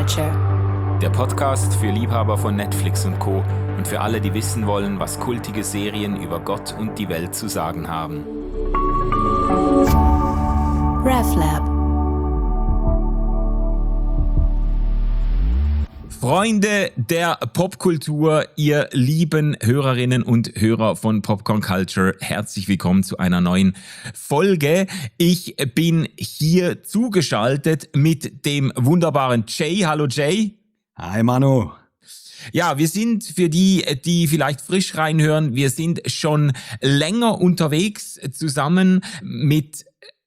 Culture. Der Podcast für Liebhaber von Netflix und Co. und für alle, die wissen wollen, was kultige Serien über Gott und die Welt zu sagen haben. RefLab. Freunde der Popkultur, ihr lieben Hörerinnen und Hörer von Popcorn Culture, herzlich willkommen zu einer neuen Folge. Ich bin hier zugeschaltet mit dem wunderbaren Jay. Hallo Jay. Hi Manu. Ja, wir sind für die, die vielleicht frisch reinhören, wir sind schon länger unterwegs zusammen mit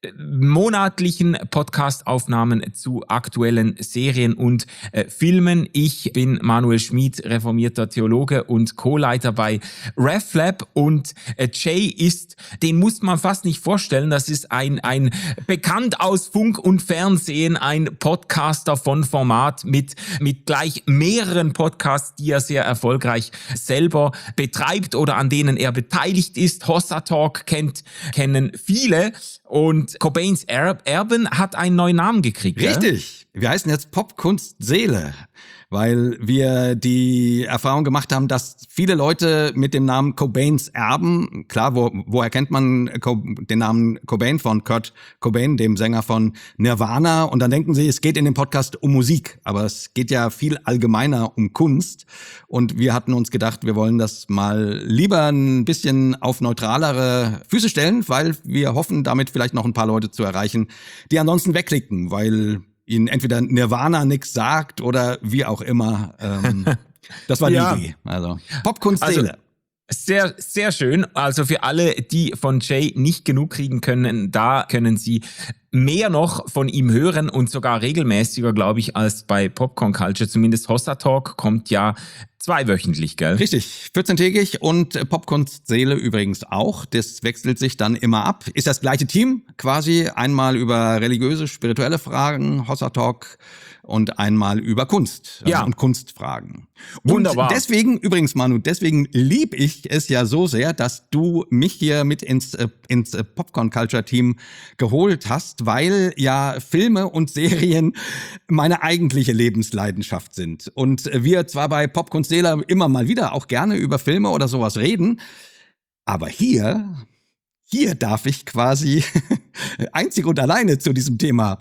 monatlichen Podcast-Aufnahmen zu aktuellen Serien und Filmen. Ich bin Manuel Schmid, reformierter Theologe und Co-Leiter bei RefLab, und Jay ist, den muss man fast nicht vorstellen, das ist ein bekannt aus Funk und Fernsehen, ein Podcaster von Format mit gleich mehreren Podcasts, die er sehr erfolgreich selber betreibt oder an denen er beteiligt ist. Hossa Talk kennen viele. Und Cobains Erben hat einen neuen Namen gekriegt. Richtig. Wir heißen jetzt Popkunst Seele, weil wir die Erfahrung gemacht haben, dass viele Leute mit dem Namen Cobains Erben, klar, woher kennt man den Namen Cobain? Von Kurt Cobain, dem Sänger von Nirvana. Und dann denken sie, es geht in dem Podcast um Musik, aber es geht ja viel allgemeiner um Kunst. Und wir hatten uns gedacht, wir wollen das mal lieber ein bisschen auf neutralere Füße stellen, weil wir hoffen, damit vielleicht noch ein paar Leute zu erreichen, die ansonsten wegklicken, weil ihnen entweder Nirvana nichts sagt oder wie auch immer. Das war die Idee. Also Popkunst Seele. Sehr, sehr schön. Also für alle, die von Jay nicht genug kriegen können, da können Sie mehr noch von ihm hören und sogar regelmäßiger, glaube ich, als bei Popcorn Culture. Zumindest Hossa Talk kommt ja zweiwöchentlich, gell? Richtig, 14-tägig, und Popkunst Seele übrigens auch. Das wechselt sich dann immer ab. Ist das gleiche Team quasi, einmal über religiöse, spirituelle Fragen, Hossa Talk, und einmal über Kunst und Kunstfragen. Wunderbar. Und deswegen, übrigens Manu, deswegen lieb ich es ja so sehr, dass du mich hier mit ins Popcorn Culture Team geholt hast, weil ja Filme und Serien meine eigentliche Lebensleidenschaft sind. Und wir zwar bei Popkunst Seele immer mal wieder auch gerne über Filme oder sowas reden, aber hier darf ich quasi einzig und alleine zu diesem Thema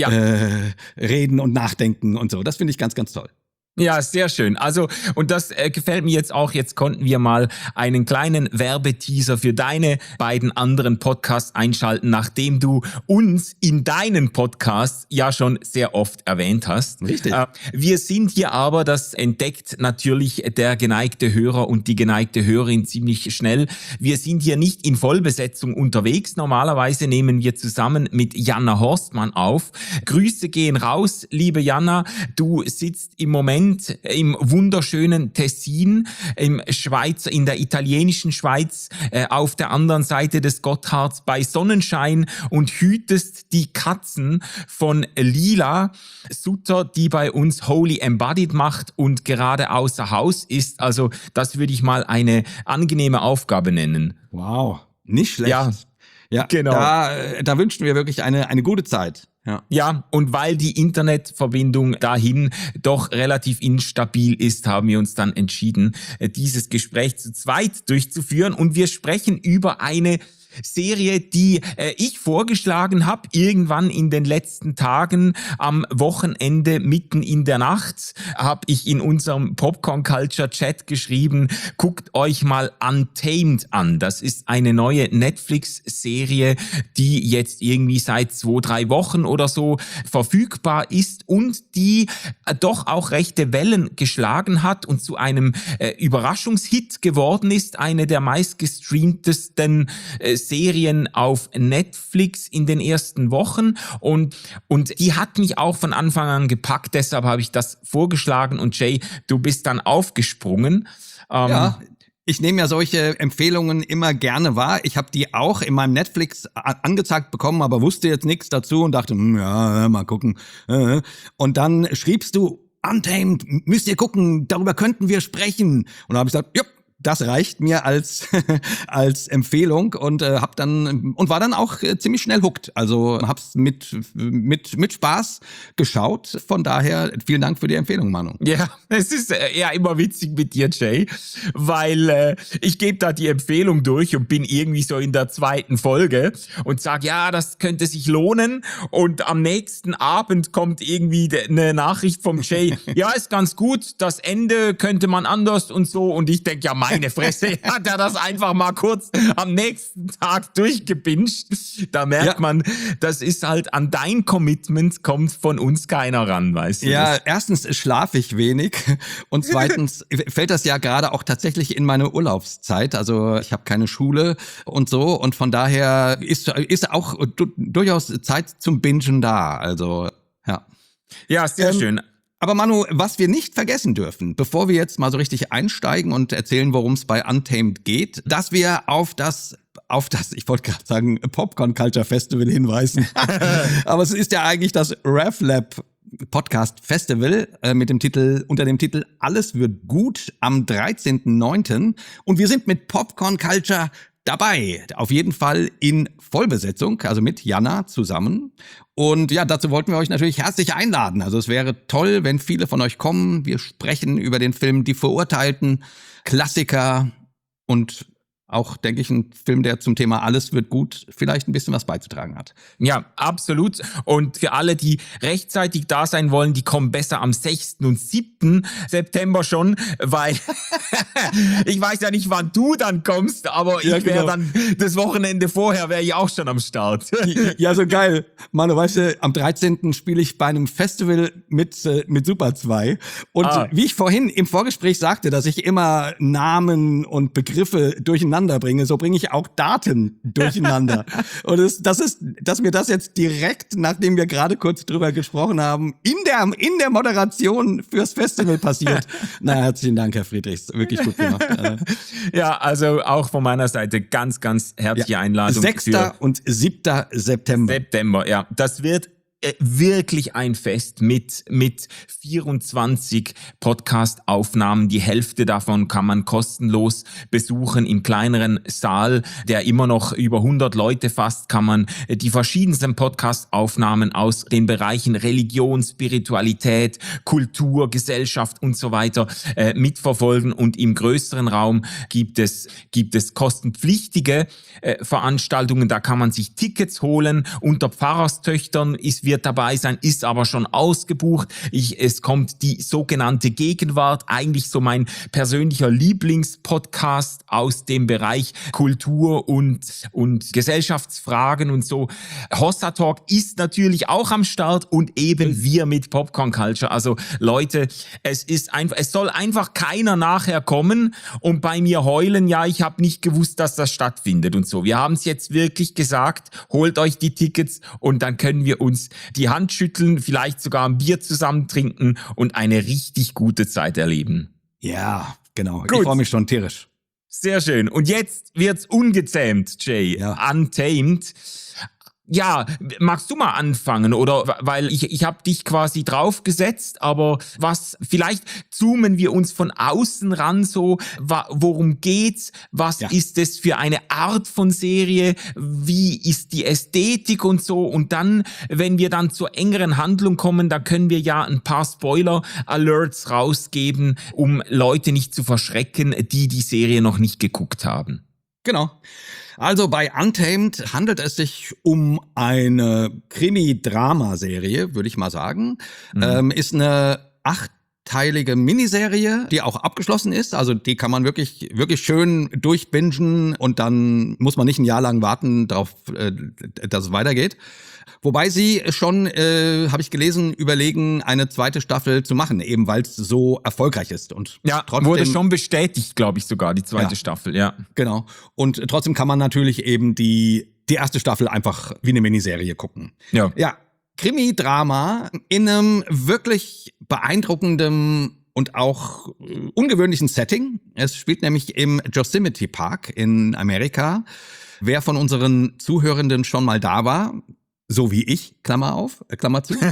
reden und nachdenken und so. Das finde ich ganz, ganz toll. Ja, sehr schön. Also, und das gefällt mir jetzt auch. Jetzt konnten wir mal einen kleinen Werbeteaser für deine beiden anderen Podcasts einschalten, nachdem du uns in deinen Podcasts ja schon sehr oft erwähnt hast. Richtig. Wir sind hier aber, das entdeckt natürlich der geneigte Hörer und die geneigte Hörerin ziemlich schnell. Wir sind hier nicht in Vollbesetzung unterwegs. Normalerweise nehmen wir zusammen mit Jana Horstmann auf. Grüße gehen raus, liebe Jana. Du sitzt im Moment im wunderschönen Tessin, in der italienischen Schweiz, auf der anderen Seite des Gotthards bei Sonnenschein und hütest die Katzen von Lila Sutter, die bei uns Holy Embodied macht und gerade außer Haus ist. Also das würde ich mal eine angenehme Aufgabe nennen. Wow, nicht schlecht. Ja, genau. Da wünschen wir wirklich eine gute Zeit. Ja, und weil die Internetverbindung dahin doch relativ instabil ist, haben wir uns dann entschieden, dieses Gespräch zu zweit durchzuführen. Und wir sprechen über eine Serie, die ich vorgeschlagen habe, irgendwann in den letzten Tagen am Wochenende mitten in der Nacht, habe ich in unserem Popcorn Culture Chat geschrieben, guckt euch mal Untamed an. Das ist eine neue Netflix-Serie, die jetzt irgendwie seit 2-3 Wochen oder so verfügbar ist und die doch auch rechte Wellen geschlagen hat und zu einem Überraschungshit geworden ist, eine der meistgestreamtesten Serien auf Netflix in den ersten Wochen, und die hat mich auch von Anfang an gepackt, deshalb habe ich das vorgeschlagen, und Jay, du bist dann aufgesprungen. Ich nehme ja solche Empfehlungen immer gerne wahr. Ich habe die auch in meinem Netflix angezeigt bekommen, aber wusste jetzt nichts dazu und dachte, mal gucken. Und dann schriebst du, Untamed, müsst ihr gucken, darüber könnten wir sprechen. Und da habe ich gesagt, das reicht mir als als Empfehlung und war dann auch ziemlich schnell hooked. Also hab's mit Spaß geschaut. Von daher vielen Dank für die Empfehlung, Manu. Ja, es ist ja immer witzig mit dir, Jay, weil ich gebe da die Empfehlung durch und bin irgendwie so in der 2. Folge und sage, ja, das könnte sich lohnen, und am nächsten Abend kommt irgendwie eine Nachricht vom Jay, ja, ist ganz gut, das Ende könnte man anders und so, und ich denke, ja, meine Fresse, hat er das einfach mal kurz am nächsten Tag durchgebinscht. Da merkt man, das ist halt, an dein Commitment kommt von uns keiner ran, weißt du? Ja, erstens schlafe ich wenig und zweitens fällt das ja gerade auch tatsächlich in meine Urlaubszeit. Also ich habe keine Schule und so, und von daher ist auch durchaus Zeit zum Bingen da. Also ja. Ja, sehr schön. Aber Manu, was wir nicht vergessen dürfen, bevor wir jetzt mal so richtig einsteigen und erzählen, worum es bei Untamed geht, dass wir auf das, ich wollte gerade sagen, Popcorn Culture Festival hinweisen. Aber es ist ja eigentlich das RevLab Podcast Festival unter dem Titel Alles wird gut am 13.09. Und wir sind mit Popcorn Culture dabei. Auf jeden Fall in Vollbesetzung, also mit Jana zusammen. Und ja, dazu wollten wir euch natürlich herzlich einladen. Also es wäre toll, wenn viele von euch kommen. Wir sprechen über den Film Die Verurteilten, Klassiker und auch, denke ich, ein Film, der zum Thema Alles wird gut vielleicht ein bisschen was beizutragen hat. Ja, absolut. Und für alle, die rechtzeitig da sein wollen, die kommen besser am 6. und 7. September schon, weil ich weiß ja nicht, wann du dann kommst, aber ich wäre dann das Wochenende vorher, wäre ich auch schon am Start. Ja, so geil. Manu, weißt du, am 13. spiele ich bei einem Festival mit Super 2. Und wie ich vorhin im Vorgespräch sagte, dass ich immer Namen und Begriffe durcheinander bringe, so bringe ich auch Daten durcheinander. Und dass mir das jetzt direkt, nachdem wir gerade kurz drüber gesprochen haben, in der Moderation fürs Festival passiert. Na, herzlichen Dank, Herr Friedrichs. Wirklich gut gemacht. Ja, also auch von meiner Seite ganz, ganz herzliche Einladung. 6. und 7. September. Ja. Das wird wirklich ein Fest mit 24 Podcast-Aufnahmen. Die Hälfte davon kann man kostenlos besuchen im kleineren Saal, der immer noch über 100 Leute fasst, kann man die verschiedensten Podcast-Aufnahmen aus den Bereichen Religion, Spiritualität, Kultur, Gesellschaft und so weiter mitverfolgen. Und im größeren Raum gibt es kostenpflichtige Veranstaltungen, da kann man sich Tickets holen. Unter Pfarrerstöchtern wird dabei sein, ist aber schon ausgebucht. Es kommt die sogenannte Gegenwart, eigentlich so mein persönlicher Lieblingspodcast aus dem Bereich Kultur und Gesellschaftsfragen und so. Hossa Talk ist natürlich auch am Start und eben wir mit Popcorn Culture. Also Leute, es soll einfach keiner nachher kommen und bei mir heulen, ja, ich habe nicht gewusst, dass das stattfindet und so. Wir haben es jetzt wirklich gesagt, holt euch die Tickets und dann können wir uns die Hand schütteln, vielleicht sogar ein Bier zusammen trinken und eine richtig gute Zeit erleben. Ja, genau. Gut. Ich freue mich schon tierisch. Sehr schön. Und jetzt wird's ungezähmt, Jay. Ja. Untamed. Ja, magst du mal anfangen? Oder weil ich habe dich quasi draufgesetzt, aber vielleicht zoomen wir uns von außen ran so, worum geht's? Was ist es für eine Art von Serie? Wie ist die Ästhetik und so? Und dann, wenn wir dann zur engeren Handlung kommen, da können wir ja ein paar Spoiler-Alerts rausgeben, um Leute nicht zu verschrecken, die Serie noch nicht geguckt haben. Genau. Also bei Untamed handelt es sich um eine Krimi-Drama-Serie, würde ich mal sagen. Ist eine 8-teilige Miniserie, die auch abgeschlossen ist. Also die kann man wirklich, wirklich schön durchbingen und dann muss man nicht ein Jahr lang warten darauf, dass es weitergeht. Wobei sie schon, habe ich gelesen, überlegen, eine 2. Staffel zu machen, eben weil es so erfolgreich ist. Und ja, trotzdem, wurde schon bestätigt, glaube ich sogar, die 2. Staffel, ja. Genau. Und trotzdem kann man natürlich eben die 1. Staffel einfach wie eine Miniserie gucken. Ja. Ja, Krimi-Drama in einem wirklich beeindruckenden und auch ungewöhnlichen Setting. Es spielt nämlich im Yosemite Park in Amerika. Wer von unseren Zuhörenden schon mal da war, so wie ich, Klammer auf, Klammer zu,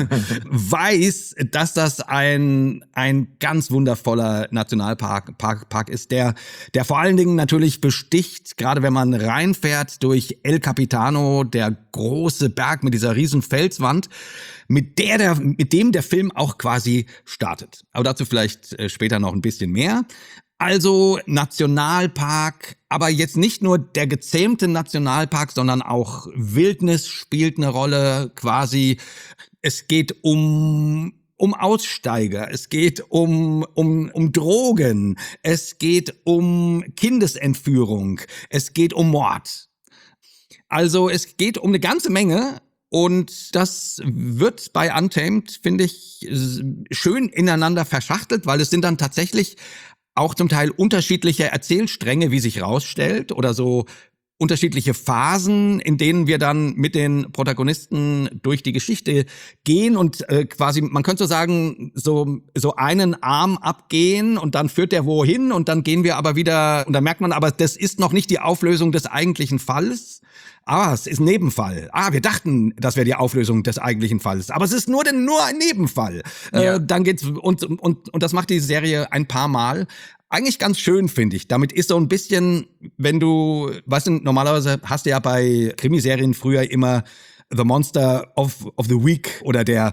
weiß, dass das ein ganz wundervoller Nationalpark ist, der vor allen Dingen natürlich besticht, gerade wenn man reinfährt durch El Capitano, der große Berg mit dieser riesen Felswand, mit dem der Film auch quasi startet. Aber dazu vielleicht später noch ein bisschen mehr. Also Nationalpark, aber jetzt nicht nur der gezähmte Nationalpark, sondern auch Wildnis spielt eine Rolle quasi. Es geht um Aussteiger, es geht um Drogen, es geht um Kindesentführung, es geht um Mord. Also es geht um eine ganze Menge. Und das wird bei Untamed, finde ich, schön ineinander verschachtelt, weil es sind dann tatsächlich auch zum Teil unterschiedliche Erzählstränge, wie sich rausstellt, oder so unterschiedliche Phasen, in denen wir dann mit den Protagonisten durch die Geschichte gehen und quasi, man könnte so sagen, so einen Arm abgehen und dann führt der wohin und dann gehen wir aber wieder, und dann merkt man aber, das ist noch nicht die Auflösung des eigentlichen Falls. Ah, es ist ein Nebenfall. Ah, wir dachten, das wäre die Auflösung des eigentlichen Falls. Aber es ist nur ein Nebenfall. Ja. Dann geht's, und das macht die Serie ein paar Mal. Eigentlich ganz schön, finde ich. Damit ist so ein bisschen, wenn du, weißt du, normalerweise hast du ja bei Krimiserien früher immer The Monster of the Week oder der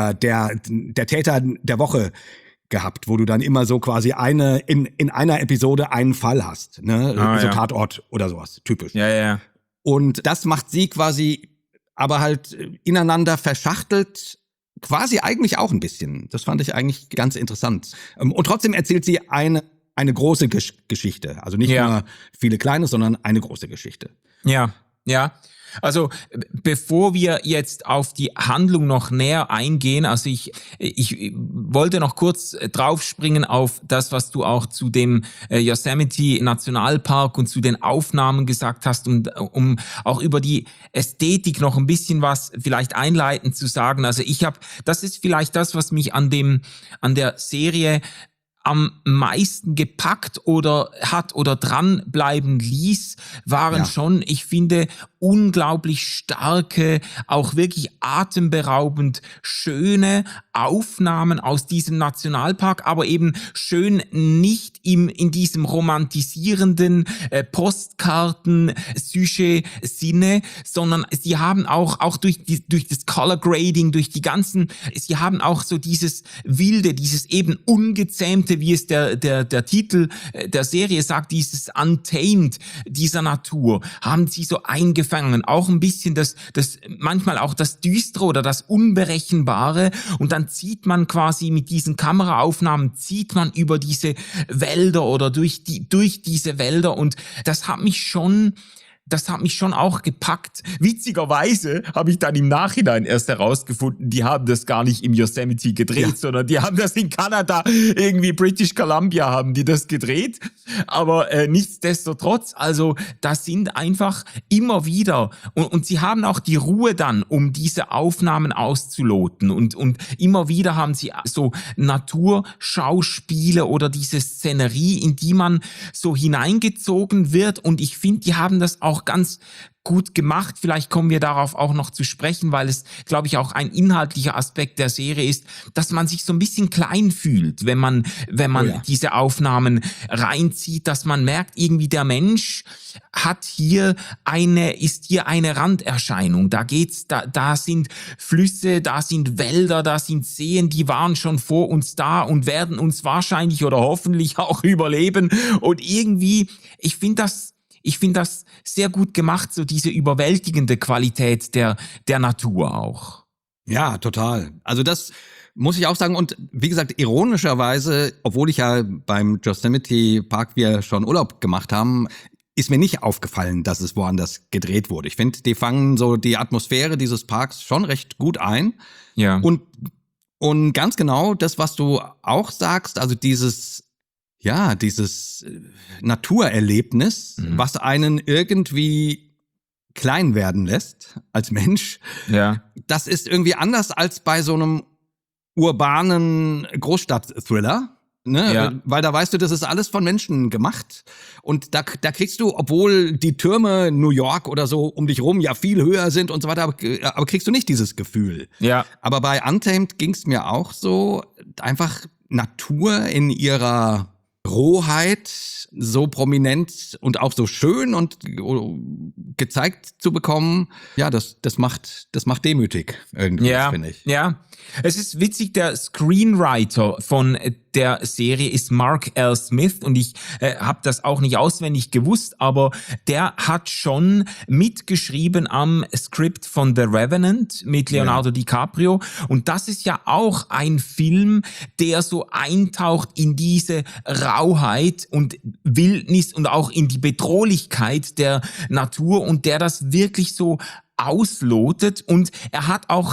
Täter der Woche gehabt, wo du dann immer so quasi in einer Episode einen Fall hast, ne? So ja. Tatort oder sowas, typisch. Ja. Und das macht sie quasi aber halt ineinander verschachtelt, quasi eigentlich auch ein bisschen. Das fand ich eigentlich ganz interessant. Und trotzdem erzählt sie eine große Geschichte. Also nicht nur viele kleine, sondern eine große Geschichte. Ja. Also bevor wir jetzt auf die Handlung noch näher eingehen, also ich wollte noch kurz draufspringen auf das, was du auch zu dem Yosemite Nationalpark und zu den Aufnahmen gesagt hast, um auch über die Ästhetik noch ein bisschen was vielleicht einleitend zu sagen. Also das ist vielleicht das, was mich an der Serie am meisten gepackt oder dranbleiben ließ, waren schon, ich finde, unglaublich starke, auch wirklich atemberaubend schöne Aufnahmen aus diesem Nationalpark, aber eben schön nicht in diesem romantisierenden Postkarten-Sujet-Sinne, sondern sie haben auch durch das Color Grading, sie haben auch so dieses wilde, dieses eben ungezähmte, wie es der Titel der Serie sagt, dieses Untamed dieser Natur, haben sie so eingefangen. Auch ein bisschen das manchmal auch das Düstere oder das Unberechenbare. Und dann zieht man quasi mit diesen Kameraaufnahmen, über diese Wälder oder durch diese Wälder. Und das hat mich schon auch gepackt. Witzigerweise habe ich dann im Nachhinein erst herausgefunden, die haben das gar nicht im Yosemite gedreht, sondern die haben das in Kanada, irgendwie British Columbia haben die das gedreht. Aber nichtsdestotrotz, also das sind einfach immer wieder, und sie haben auch die Ruhe dann, um diese Aufnahmen auszuloten. Und immer wieder haben sie so Naturschauspiele oder diese Szenerie, in die man so hineingezogen wird. Und ich finde, die haben das auch ganz gut gemacht. Vielleicht kommen wir darauf auch noch zu sprechen, weil es, glaube ich, auch ein inhaltlicher Aspekt der Serie ist, dass man sich so ein bisschen klein fühlt, wenn man diese Aufnahmen reinzieht, dass man merkt, irgendwie der Mensch ist hier eine Randerscheinung. Da sind Flüsse, da sind Wälder, da sind Seen, die waren schon vor uns da und werden uns wahrscheinlich oder hoffentlich auch überleben. Und irgendwie, ich finde das sehr gut gemacht, so diese überwältigende Qualität der Natur auch. Ja, total. Also das muss ich auch sagen. Und wie gesagt, ironischerweise, obwohl ich ja beim Yosemite Park wir schon Urlaub gemacht haben, ist mir nicht aufgefallen, dass es woanders gedreht wurde. Ich finde, die fangen so die Atmosphäre dieses Parks schon recht gut ein. Ja. Und ganz genau das, was du auch sagst, also dieses Naturerlebnis, was einen irgendwie klein werden lässt als Mensch, das ist irgendwie anders als bei so einem urbanen Großstadt-Thriller. ne? Ja. Weil da weißt du, das ist alles von Menschen gemacht. Und da kriegst du, obwohl die Türme New York oder so um dich rum ja viel höher sind und so weiter, aber kriegst du nicht dieses Gefühl. Ja. Aber bei Untamed ging's mir auch so, einfach Natur in ihrer Rohheit so prominent und auch so schön und gezeigt zu bekommen, ja, das macht demütig irgendwie, finde ich. Ja. Es ist witzig, der Screenwriter von der Serie ist Mark L. Smith und ich habe das auch nicht auswendig gewusst, aber der hat schon mitgeschrieben am Skript von The Revenant mit Leonardo DiCaprio und das ist ja auch ein Film, der so eintaucht in diese Rauheit und Wildnis und auch in die Bedrohlichkeit der Natur und der das wirklich so auslotet und er hat auch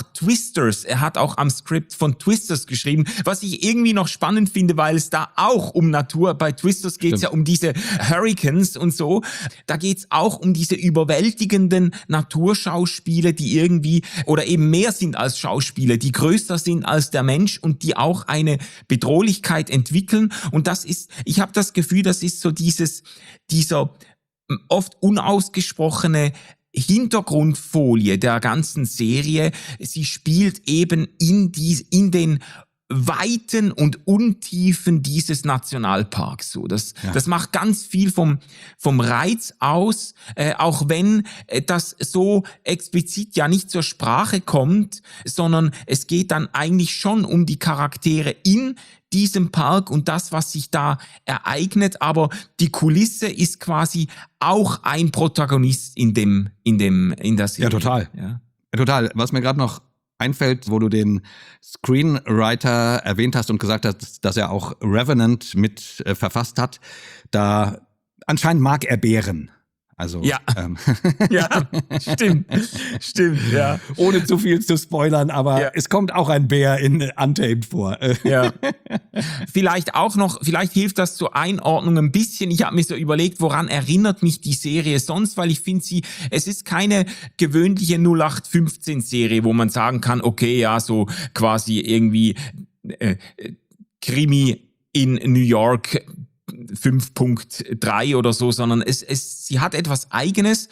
am Skript von Twisters geschrieben, was ich irgendwie noch spannend finde, weil es da auch um Natur, bei Twisters geht's ja um diese Hurricanes und so, da geht's auch um diese überwältigenden Naturschauspiele, die irgendwie oder eben mehr sind als Schauspiele, die größer sind als der Mensch und die auch eine Bedrohlichkeit entwickeln und ich habe das Gefühl, das ist so dieser oft unausgesprochene Hintergrundfolie der ganzen Serie. Sie spielt eben in den Weiten und Untiefen dieses Nationalparks so. Das macht ganz viel vom Reiz aus, auch wenn das so explizit ja nicht zur Sprache kommt, sondern es geht dann eigentlich schon um die Charaktere in diesem Park und das, was sich da ereignet, aber die Kulisse ist quasi auch ein Protagonist in der Serie. Ja, total. Ja. Total. Was mir gerade noch einfällt, wo du den Screenwriter erwähnt hast und gesagt hast, dass er auch Revenant mit verfasst hat, da anscheinend mag er Bären. Also ja, ja, stimmt, ja. Ohne zu viel zu spoilern, aber es kommt auch ein Bär in Untamed vor. Ja. Vielleicht hilft das zur Einordnung ein bisschen. Ich habe mir so überlegt, woran erinnert mich die Serie sonst, weil ich finde es ist keine gewöhnliche 0815-Serie, wo man sagen kann, okay, ja, so quasi irgendwie Krimi in New York 5.3 oder so, sondern sie hat etwas Eigenes.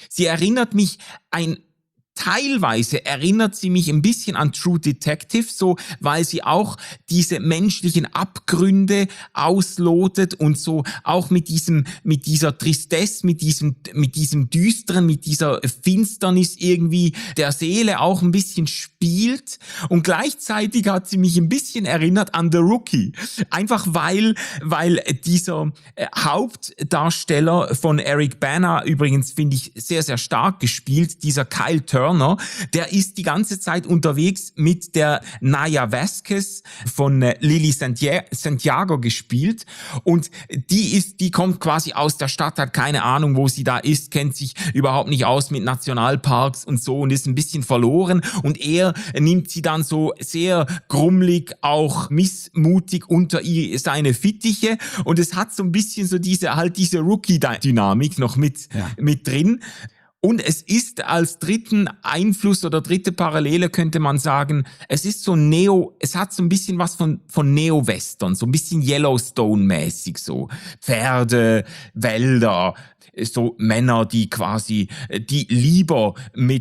Teilweise erinnert sie mich ein bisschen an True Detective, so, weil sie auch diese menschlichen Abgründe auslotet und so auch mit dieser Tristesse, mit diesem Düsteren, mit dieser Finsternis irgendwie der Seele auch ein bisschen spielt. Und gleichzeitig hat sie mich ein bisschen erinnert an The Rookie. Einfach weil dieser Hauptdarsteller von Eric Bana, übrigens finde ich sehr, sehr stark gespielt, dieser Kyle Turner, der ist die ganze Zeit unterwegs mit der Naya Vasquez von Lily Santiago gespielt und die kommt quasi aus der Stadt, hat keine Ahnung, wo sie da ist, kennt sich überhaupt nicht aus mit Nationalparks und so und ist ein bisschen verloren und er nimmt sie dann so sehr grummelig, auch missmutig unter seine Fittiche und es hat so ein bisschen so diese Rookie-Dynamik noch mit drin. Und es ist als dritten Einfluss oder dritte Parallele könnte man sagen, es ist so es hat so ein bisschen was von Neo-Western, so ein bisschen Yellowstone-mäßig, so Pferde, Wälder, so Männer, die lieber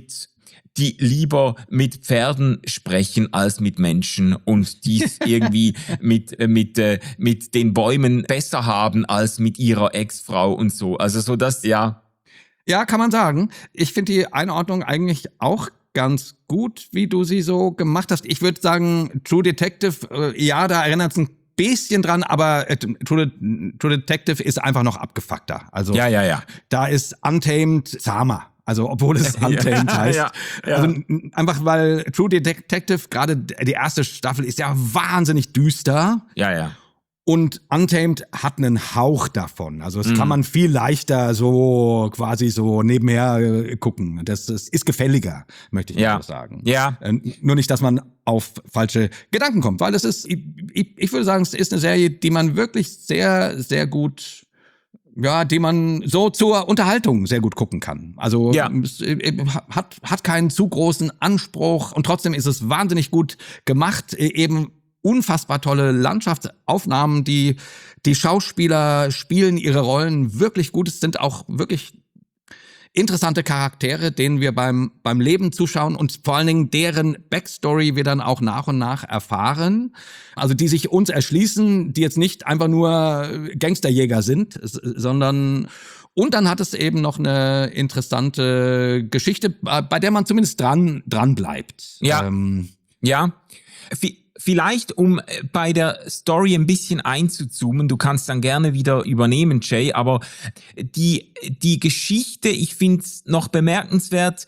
mit Pferden sprechen als mit Menschen und dies irgendwie mit den Bäumen besser haben als mit ihrer Ex-Frau und so. Also so das, Ja, kann man sagen. Ich finde die Einordnung eigentlich auch ganz gut, wie du sie so gemacht hast. Ich würde sagen, True Detective, da erinnert es ein bisschen dran, aber True Detective ist einfach noch abgefuckter. Also da ist Untamed zahmer. Also obwohl es Untamed heißt. Also einfach weil True Detective, gerade die erste Staffel, ist ja wahnsinnig düster. Ja. Und Untamed hat einen Hauch davon. Also das kann man viel leichter so quasi so nebenher gucken. Das ist gefälliger, möchte ich mal sagen. Ja. Nur nicht, dass man auf falsche Gedanken kommt, weil es ist, ich würde sagen, es ist eine Serie, die man wirklich sehr, sehr gut, die man so zur Unterhaltung sehr gut gucken kann. Also es hat keinen zu großen Anspruch und trotzdem ist es wahnsinnig gut gemacht, eben unfassbar tolle Landschaftsaufnahmen, die Schauspieler spielen ihre Rollen wirklich gut. Es sind auch wirklich interessante Charaktere, denen wir beim Leben zuschauen und vor allen Dingen deren Backstory wir dann auch nach und nach erfahren. Also die sich uns erschließen, die jetzt nicht einfach nur Gangsterjäger sind, sondern und dann hat es eben noch eine interessante Geschichte, bei der man zumindest dran bleibt. Ja. Ja. Vielleicht, um bei der Story ein bisschen einzuzoomen, du kannst dann gerne wieder übernehmen, Jay, aber die Geschichte, ich finde es noch bemerkenswert,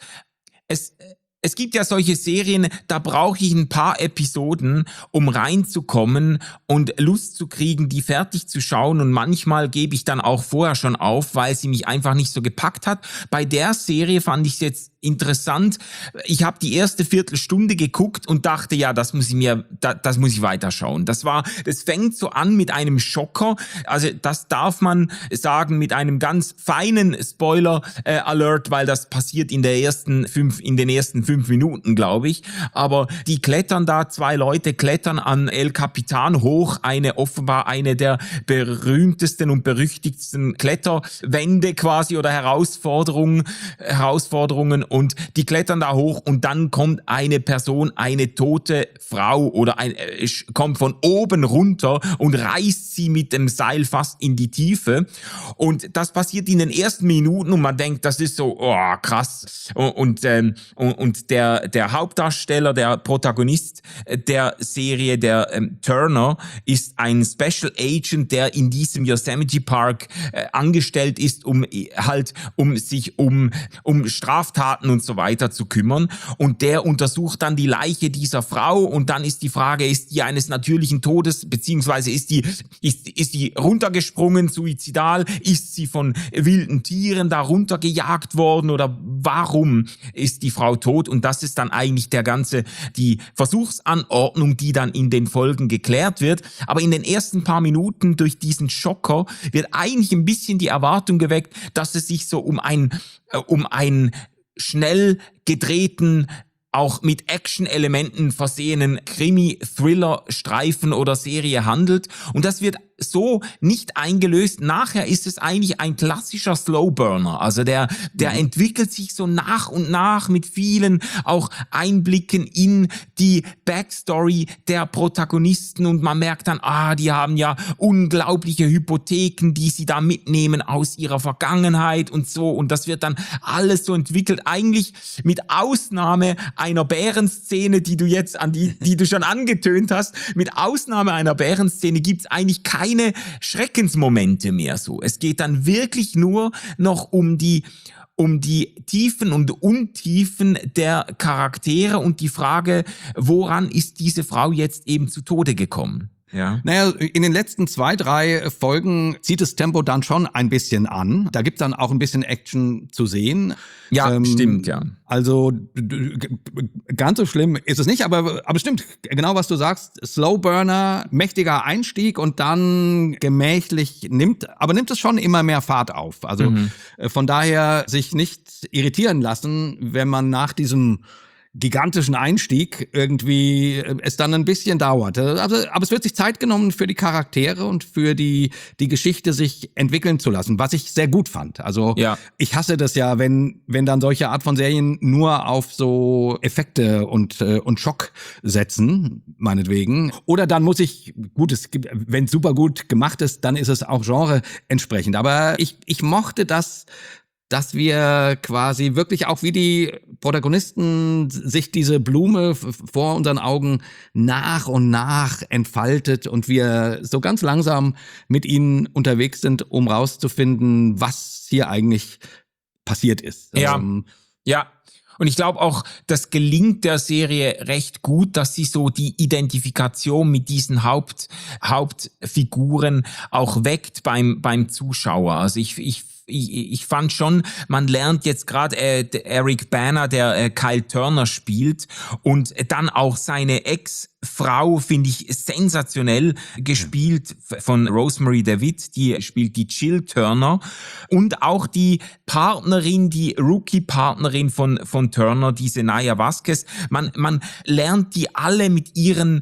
es gibt ja solche Serien, da brauche ich ein paar Episoden, um reinzukommen und Lust zu kriegen, die fertig zu schauen, und manchmal gebe ich dann auch vorher schon auf, weil sie mich einfach nicht so gepackt hat. Bei der Serie fand ich es jetzt interessant. Ich habe die erste Viertelstunde geguckt und dachte, ja, das muss ich weiterschauen. Das fängt so an mit einem Schocker. Also das darf man sagen mit einem ganz feinen Spoiler-Alert, weil das passiert in den ersten 5 Minuten, glaube ich. Aber die klettern da, 2 Leute klettern an El Capitan hoch, offenbar eine der berühmtesten und berüchtigsten Kletterwände quasi oder Herausforderungen, und die klettern da hoch und dann kommt eine Person, eine tote Frau oder kommt von oben runter und reißt sie mit dem Seil fast in die Tiefe, und das passiert in den ersten Minuten und man denkt, das ist so, oh, krass, und der Hauptdarsteller, der Protagonist der Serie, der Turner, ist ein Special Agent, der in diesem Yosemite Park angestellt ist, um sich um Straftaten und so weiter zu kümmern, und der untersucht dann die Leiche dieser Frau, und dann ist die Frage, ist die eines natürlichen Todes, beziehungsweise ist die runtergesprungen, suizidal, ist sie von wilden Tieren da runtergejagt worden, oder warum ist die Frau tot? Und das ist dann eigentlich die Versuchsanordnung, die dann in den Folgen geklärt wird. Aber in den ersten paar Minuten durch diesen Schocker wird eigentlich ein bisschen die Erwartung geweckt, dass es sich so um einen schnell gedrehten, auch mit Action-Elementen versehenen Krimi-Thriller-Streifen oder Serie handelt. Und das wird so nicht eingelöst. Nachher ist es eigentlich ein klassischer Slowburner. Also der entwickelt sich so nach und nach mit vielen auch Einblicken in die Backstory der Protagonisten, und man merkt dann, die haben ja unglaubliche Hypotheken, die sie da mitnehmen aus ihrer Vergangenheit und so, und das wird dann alles so entwickelt. Eigentlich mit Ausnahme einer Bärenszene, die du schon angetönt hast, mit Ausnahme einer Bärenszene gibt's eigentlich keine Schreckensmomente mehr so. Es geht dann wirklich nur noch um die Tiefen und Untiefen der Charaktere und die Frage, woran ist diese Frau jetzt eben zu Tode gekommen? Ja. Naja, in den letzten 2, 3 Folgen zieht das Tempo dann schon ein bisschen an. Da gibt's dann auch ein bisschen Action zu sehen. Ja, stimmt, ja. Also ganz so schlimm ist es nicht, aber stimmt, genau was du sagst. Slowburner, mächtiger Einstieg und dann gemächlich nimmt es schon immer mehr Fahrt auf. Also von daher sich nicht irritieren lassen, wenn man nach diesem gigantischen Einstieg irgendwie es dann ein bisschen dauert. Aber es wird sich Zeit genommen für die Charaktere und für die Geschichte sich entwickeln zu lassen, was ich sehr gut fand. Also Ich hasse das ja, wenn dann solche Art von Serien nur auf so Effekte und Schock setzen, meinetwegen. Oder dann muss wenn es super gut gemacht ist, dann ist es auch Genre entsprechend. Aber ich mochte das, dass wir quasi wirklich auch wie die Protagonisten sich diese Blume vor unseren Augen nach und nach entfaltet und wir so ganz langsam mit ihnen unterwegs sind, um rauszufinden, was hier eigentlich passiert ist. Ja. Und ich glaube auch, das gelingt der Serie recht gut, dass sie so die Identifikation mit diesen Hauptfiguren auch weckt beim Zuschauer. Also ich ich fand schon, man lernt jetzt gerade Eric Bana, der Kyle Turner spielt, und dann auch seine Ex-Frau, finde ich sensationell gespielt von Rosemary DeWitt, die spielt die Jill Turner, und auch die Partnerin, die Rookie-Partnerin von Turner, diese Naya Vasquez. Man lernt die alle mit ihren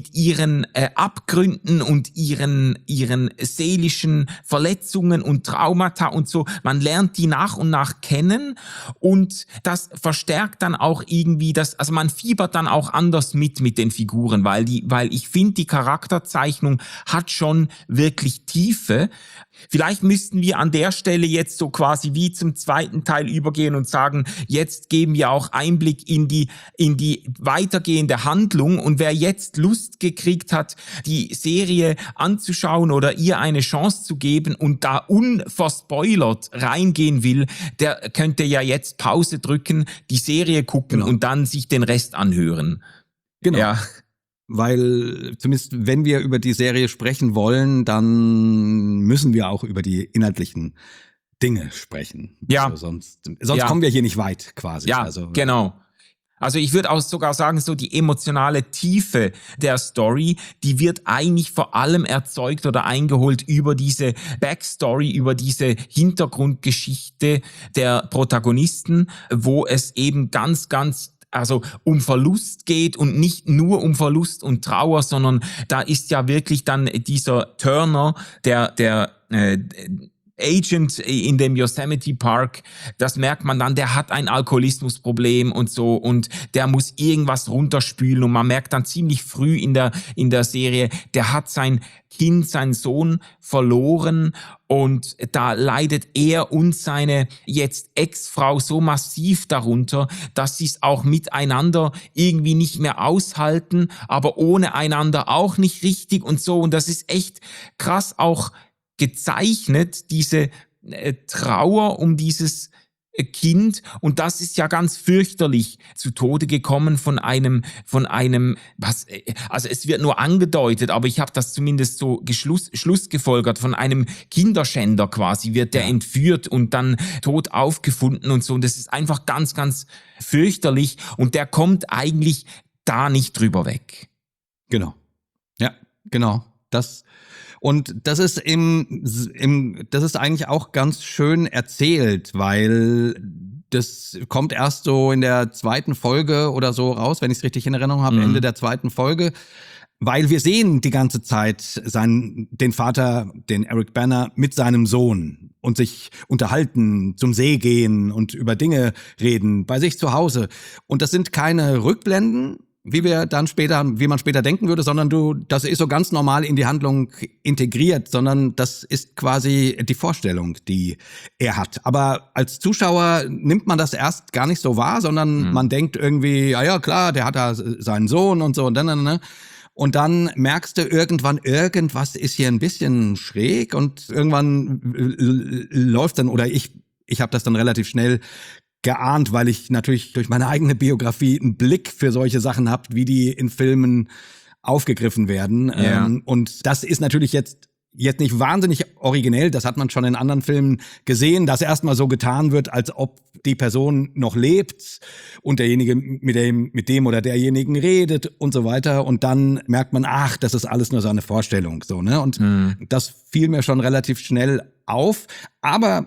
Abgründen und ihren seelischen Verletzungen und Traumata und so. Man lernt die nach und nach kennen, und das verstärkt dann auch irgendwie also man fiebert dann auch anders mit den Figuren, weil ich finde, die Charakterzeichnung hat schon wirklich Tiefe. Vielleicht müssten wir an der Stelle jetzt so quasi wie zum zweiten Teil übergehen und sagen, jetzt geben wir auch Einblick in die weitergehende Handlung, und wer jetzt Lust gekriegt hat, die Serie anzuschauen oder ihr eine Chance zu geben und da unverspoilert reingehen will, der könnte ja jetzt Pause drücken, die Serie gucken und dann sich den Rest anhören. Genau. Ja. Weil zumindest wenn wir über die Serie sprechen wollen, dann müssen wir auch über die inhaltlichen Dinge sprechen. Ja. Also sonst kommen wir hier nicht weit quasi. Ja, genau. Also ich würde auch sogar sagen, so die emotionale Tiefe der Story, die wird eigentlich vor allem erzeugt oder eingeholt über diese Backstory, über diese Hintergrundgeschichte der Protagonisten, wo es eben ganz um Verlust geht, und nicht nur um Verlust und Trauer, sondern da ist ja wirklich dann dieser Turner, der Agent in dem Yosemite Park, das merkt man dann, der hat ein Alkoholismusproblem und so, und der muss irgendwas runterspülen, und man merkt dann ziemlich früh in der Serie, der hat sein Kind, seinen Sohn verloren, und da leidet er und seine jetzt Ex-Frau so massiv darunter, dass sie es auch miteinander irgendwie nicht mehr aushalten, aber ohne einander auch nicht richtig und so, und das ist echt krass auch gezeichnet, diese Trauer um dieses Kind, und das ist ja ganz fürchterlich zu Tode gekommen von einem, also es wird nur angedeutet, aber ich habe das zumindest so schlussgefolgert, von einem Kinderschänder quasi wird der entführt und dann tot aufgefunden und so, und das ist einfach ganz, ganz fürchterlich, und der kommt eigentlich da nicht drüber weg. Genau. Ja, genau. Das ist das ist eigentlich auch ganz schön erzählt, weil das kommt erst so in der zweiten Folge oder so raus, wenn ich es richtig in Erinnerung habe, Ende der zweiten Folge, weil wir sehen die ganze Zeit den Vater, den Eric Bana, mit seinem Sohn und sich unterhalten, zum See gehen und über Dinge reden, bei sich zu Hause. Und das sind keine Rückblenden, wie man später denken würde, sondern das ist so ganz normal in die Handlung integriert, sondern das ist quasi die Vorstellung, die er hat. Aber als Zuschauer nimmt man das erst gar nicht so wahr, sondern man denkt irgendwie, ja klar, der hat da seinen Sohn und so und dann. Und dann merkst du irgendwas ist hier ein bisschen schräg, und irgendwann läuft dann, oder ich habe das dann relativ schnell geahnt, weil ich natürlich durch meine eigene Biografie einen Blick für solche Sachen habe, wie die in Filmen aufgegriffen werden. Ja. Und das ist natürlich jetzt nicht wahnsinnig originell, das hat man schon in anderen Filmen gesehen, dass erstmal so getan wird, als ob die Person noch lebt und derjenige mit dem oder derjenigen redet und so weiter, und dann merkt man, ach, das ist alles nur so eine Vorstellung, so, ne? Und das fiel mir schon relativ schnell auf, aber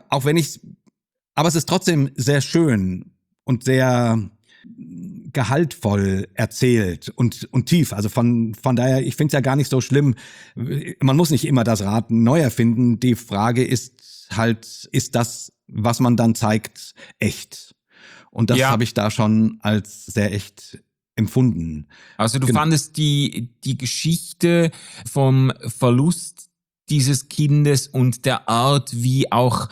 es ist trotzdem sehr schön und sehr gehaltvoll erzählt und tief. Also von daher, ich finde es ja gar nicht so schlimm. Man muss nicht immer das Rad neu erfinden. Die Frage ist halt, ist das, was man dann zeigt, echt? Und das habe ich da schon als sehr echt empfunden. Also du fandest die Geschichte vom Verlust dieses Kindes und der Art, wie auch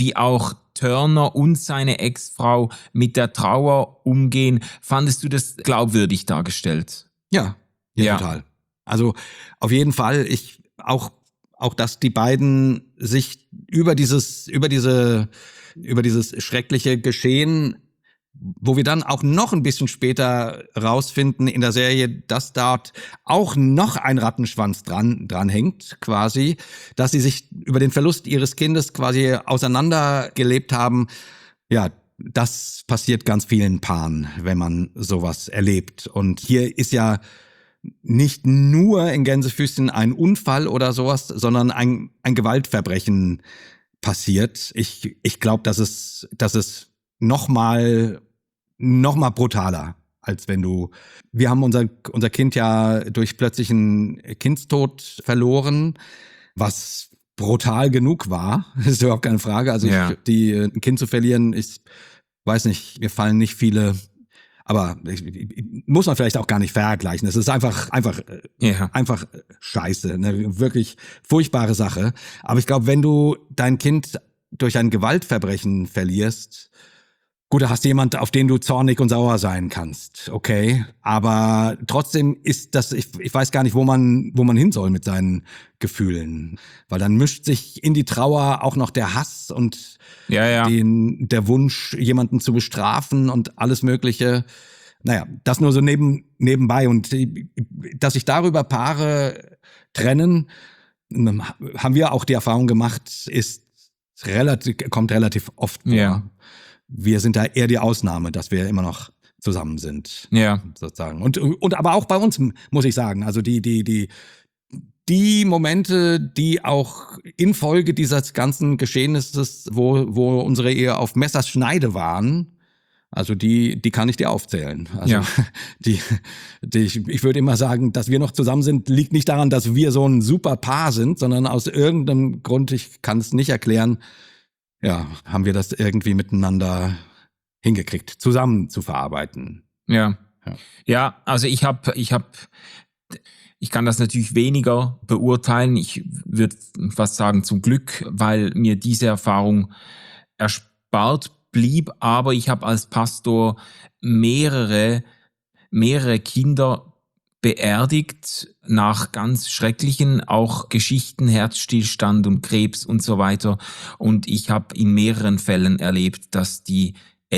Turner und seine Ex-Frau mit der Trauer umgehen, fandest du das glaubwürdig dargestellt? Ja, total. Also auf jeden Fall, auch, dass die beiden sich über dieses schreckliche Geschehen wo wir dann auch noch ein bisschen später rausfinden in der Serie, dass dort auch noch ein Rattenschwanz dran hängt, quasi, dass sie sich über den Verlust ihres Kindes quasi auseinandergelebt haben. Ja, das passiert ganz vielen Paaren, wenn man sowas erlebt. Und hier ist ja nicht nur in Gänsefüßchen ein Unfall oder sowas, sondern ein Gewaltverbrechen passiert. Ich glaube, dass es noch mal brutaler, als wenn wir haben unser Kind ja durch plötzlichen Kindstod verloren, was brutal genug war. Das ist überhaupt keine Frage. Also ein Kind zu verlieren, ich weiß nicht, mir fallen nicht viele, aber muss man vielleicht auch gar nicht vergleichen. Es ist einfach scheiße, eine wirklich furchtbare Sache. Aber ich glaube, wenn du dein Kind durch ein Gewaltverbrechen verlierst, gut, da hast du jemand, auf den du zornig und sauer sein kannst, okay. Aber trotzdem ist das, ich weiß gar nicht, wo man hin soll mit seinen Gefühlen. Weil dann mischt sich in die Trauer auch noch der Hass und der Wunsch, jemanden zu bestrafen und alles Mögliche. Naja, das nur so nebenbei. Und dass sich darüber Paare trennen, haben wir auch die Erfahrung gemacht, kommt relativ oft vor. Ja. Wir sind da eher die Ausnahme, dass wir immer noch zusammen sind. Ja. Sozusagen. Und aber auch bei uns, muss ich sagen, also die Momente, die auch infolge dieses ganzen Geschehnisses, wo unsere Ehe auf Messerschneide waren, also die kann ich dir aufzählen. Also ich würde immer sagen, dass wir noch zusammen sind, liegt nicht daran, dass wir so ein super Paar sind, sondern aus irgendeinem Grund, ich kann es nicht erklären, ja, haben wir das irgendwie miteinander hingekriegt, zusammen zu verarbeiten. Ja, also ich kann das natürlich weniger beurteilen. Ich würde fast sagen zum Glück, weil mir diese Erfahrung erspart blieb. Aber ich habe als Pastor mehrere Kinder beerdigt nach ganz schrecklichen auch Geschichten, Herzstillstand und Krebs und so weiter. Und ich habe in mehreren Fällen erlebt, dass die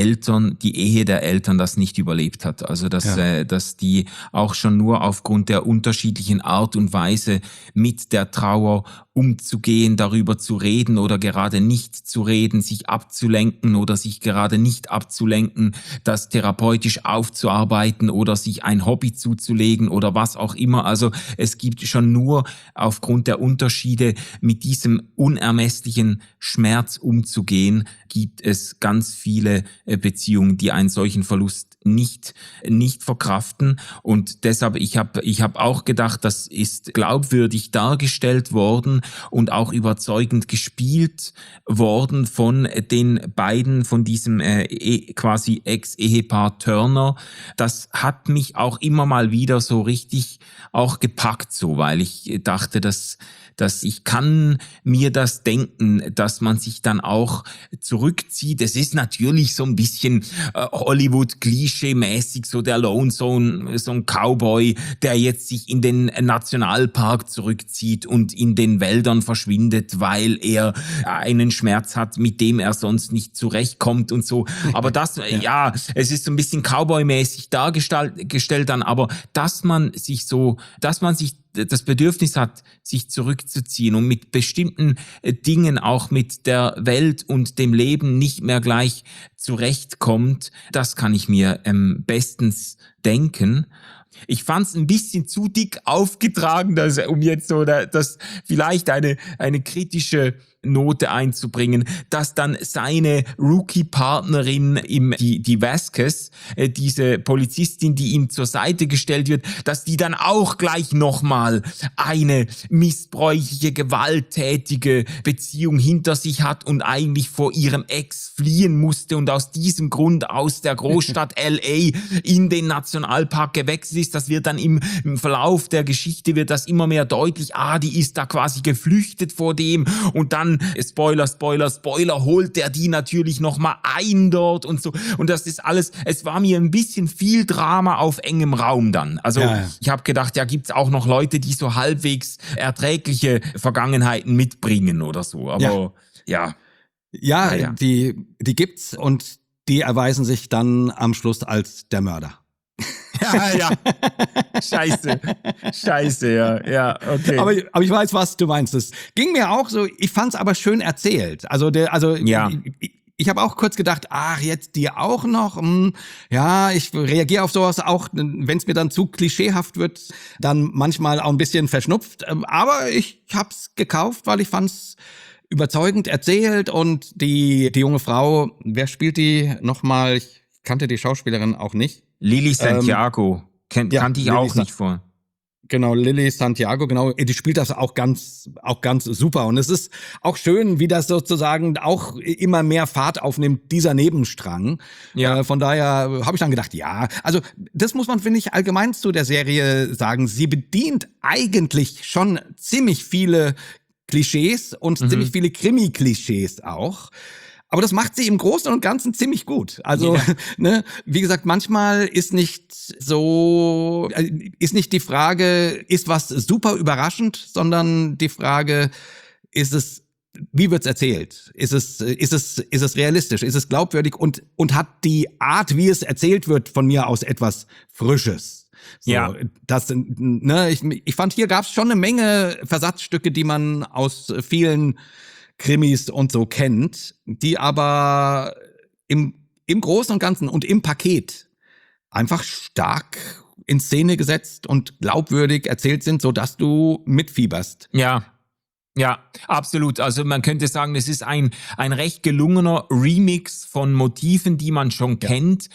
Ehe der Eltern das nicht überlebt hat. Also dass die auch schon nur aufgrund der unterschiedlichen Art und Weise mit der Trauer umzugehen, darüber zu reden oder gerade nicht zu reden, sich abzulenken oder sich gerade nicht abzulenken, das therapeutisch aufzuarbeiten oder sich ein Hobby zuzulegen oder was auch immer. Also es gibt schon nur aufgrund der Unterschiede mit diesem unermesslichen Schmerz umzugehen, gibt es ganz viele Beziehungen, die einen solchen Verlust nicht verkraften. Und deshalb, ich hab auch gedacht, das ist glaubwürdig dargestellt worden und auch überzeugend gespielt worden von den beiden, von diesem quasi Ex-Ehepaar Turner. Das hat mich auch immer mal wieder so richtig auch gepackt, so, weil ich dachte, dass ich kann mir das denken, dass man sich dann auch zurückzieht. Es ist natürlich so ein bisschen Hollywood-Klischee-mäßig, so der Lone, so ein Cowboy, der jetzt sich in den Nationalpark zurückzieht und in den Wäldern verschwindet, weil er einen Schmerz hat, mit dem er sonst nicht zurechtkommt und so. Aber das, es ist so ein bisschen Cowboy-mäßig dargestellt dann, aber dass man sich das Bedürfnis hat, sich zurückzuziehen und mit bestimmten Dingen, auch mit der Welt und dem Leben nicht mehr gleich zurechtkommt, das kann ich mir bestens denken. Ich fand es ein bisschen zu dick aufgetragen, um jetzt so das vielleicht eine kritische Note einzubringen, dass dann seine Rookie-Partnerin die Vasquez, diese Polizistin, die ihm zur Seite gestellt wird, dass die dann auch gleich nochmal eine missbräuchliche, gewalttätige Beziehung hinter sich hat und eigentlich vor ihrem Ex fliehen musste und aus diesem Grund aus der Großstadt LA in den Nationalpark gewechselt ist. Das wird dann im Verlauf der Geschichte wird das immer mehr deutlich. Die ist da quasi geflüchtet vor dem und dann Spoiler, holt der die natürlich nochmal ein dort und so. Und das ist alles, es war mir ein bisschen viel Drama auf engem Raum dann. Also ich habe gedacht, gibt's auch noch Leute, die so halbwegs erträgliche Vergangenheiten mitbringen oder so. Aber die gibt's und die erweisen sich dann am Schluss als der Mörder. Ja. Scheiße, ja, okay. Aber ich weiß, was du meinst. Es ging mir auch so, ich fand's aber schön erzählt. Ja. Ich habe auch kurz gedacht, ach, jetzt die auch noch? Ja, ich reagiere auf sowas auch, wenn es mir dann zu klischeehaft wird, dann manchmal auch ein bisschen verschnupft. Aber ich hab's gekauft, weil ich fand's überzeugend erzählt und die junge Frau, wer spielt die nochmal? Ich kannte die Schauspielerin auch nicht. Lily Santiago, kannte ich auch nicht vor. Genau, Lily Santiago, genau, die spielt das auch ganz super. Und es ist auch schön, wie das sozusagen auch immer mehr Fahrt aufnimmt, dieser Nebenstrang. Ja. Von daher habe ich dann gedacht, ja, also das muss man, finde ich, allgemein zu der Serie sagen. Sie bedient eigentlich schon ziemlich viele Klischees und ziemlich viele Krimi-Klischees auch. Aber das macht sie im Großen und Ganzen ziemlich gut. Also, wie gesagt, manchmal ist nicht die Frage, ist was super überraschend, sondern die Frage, wie wird's erzählt? Ist es realistisch? Ist es glaubwürdig? Und hat die Art, wie es erzählt wird, von mir aus etwas Frisches? So, ja. Ich fand, hier gab's schon eine Menge Versatzstücke, die man aus vielen Krimis und so kennt, die aber im Großen und Ganzen und im Paket einfach stark in Szene gesetzt und glaubwürdig erzählt sind, sodass du mitfieberst. Ja, absolut. Also man könnte sagen, es ist ein recht gelungener Remix von Motiven, die man schon kennt,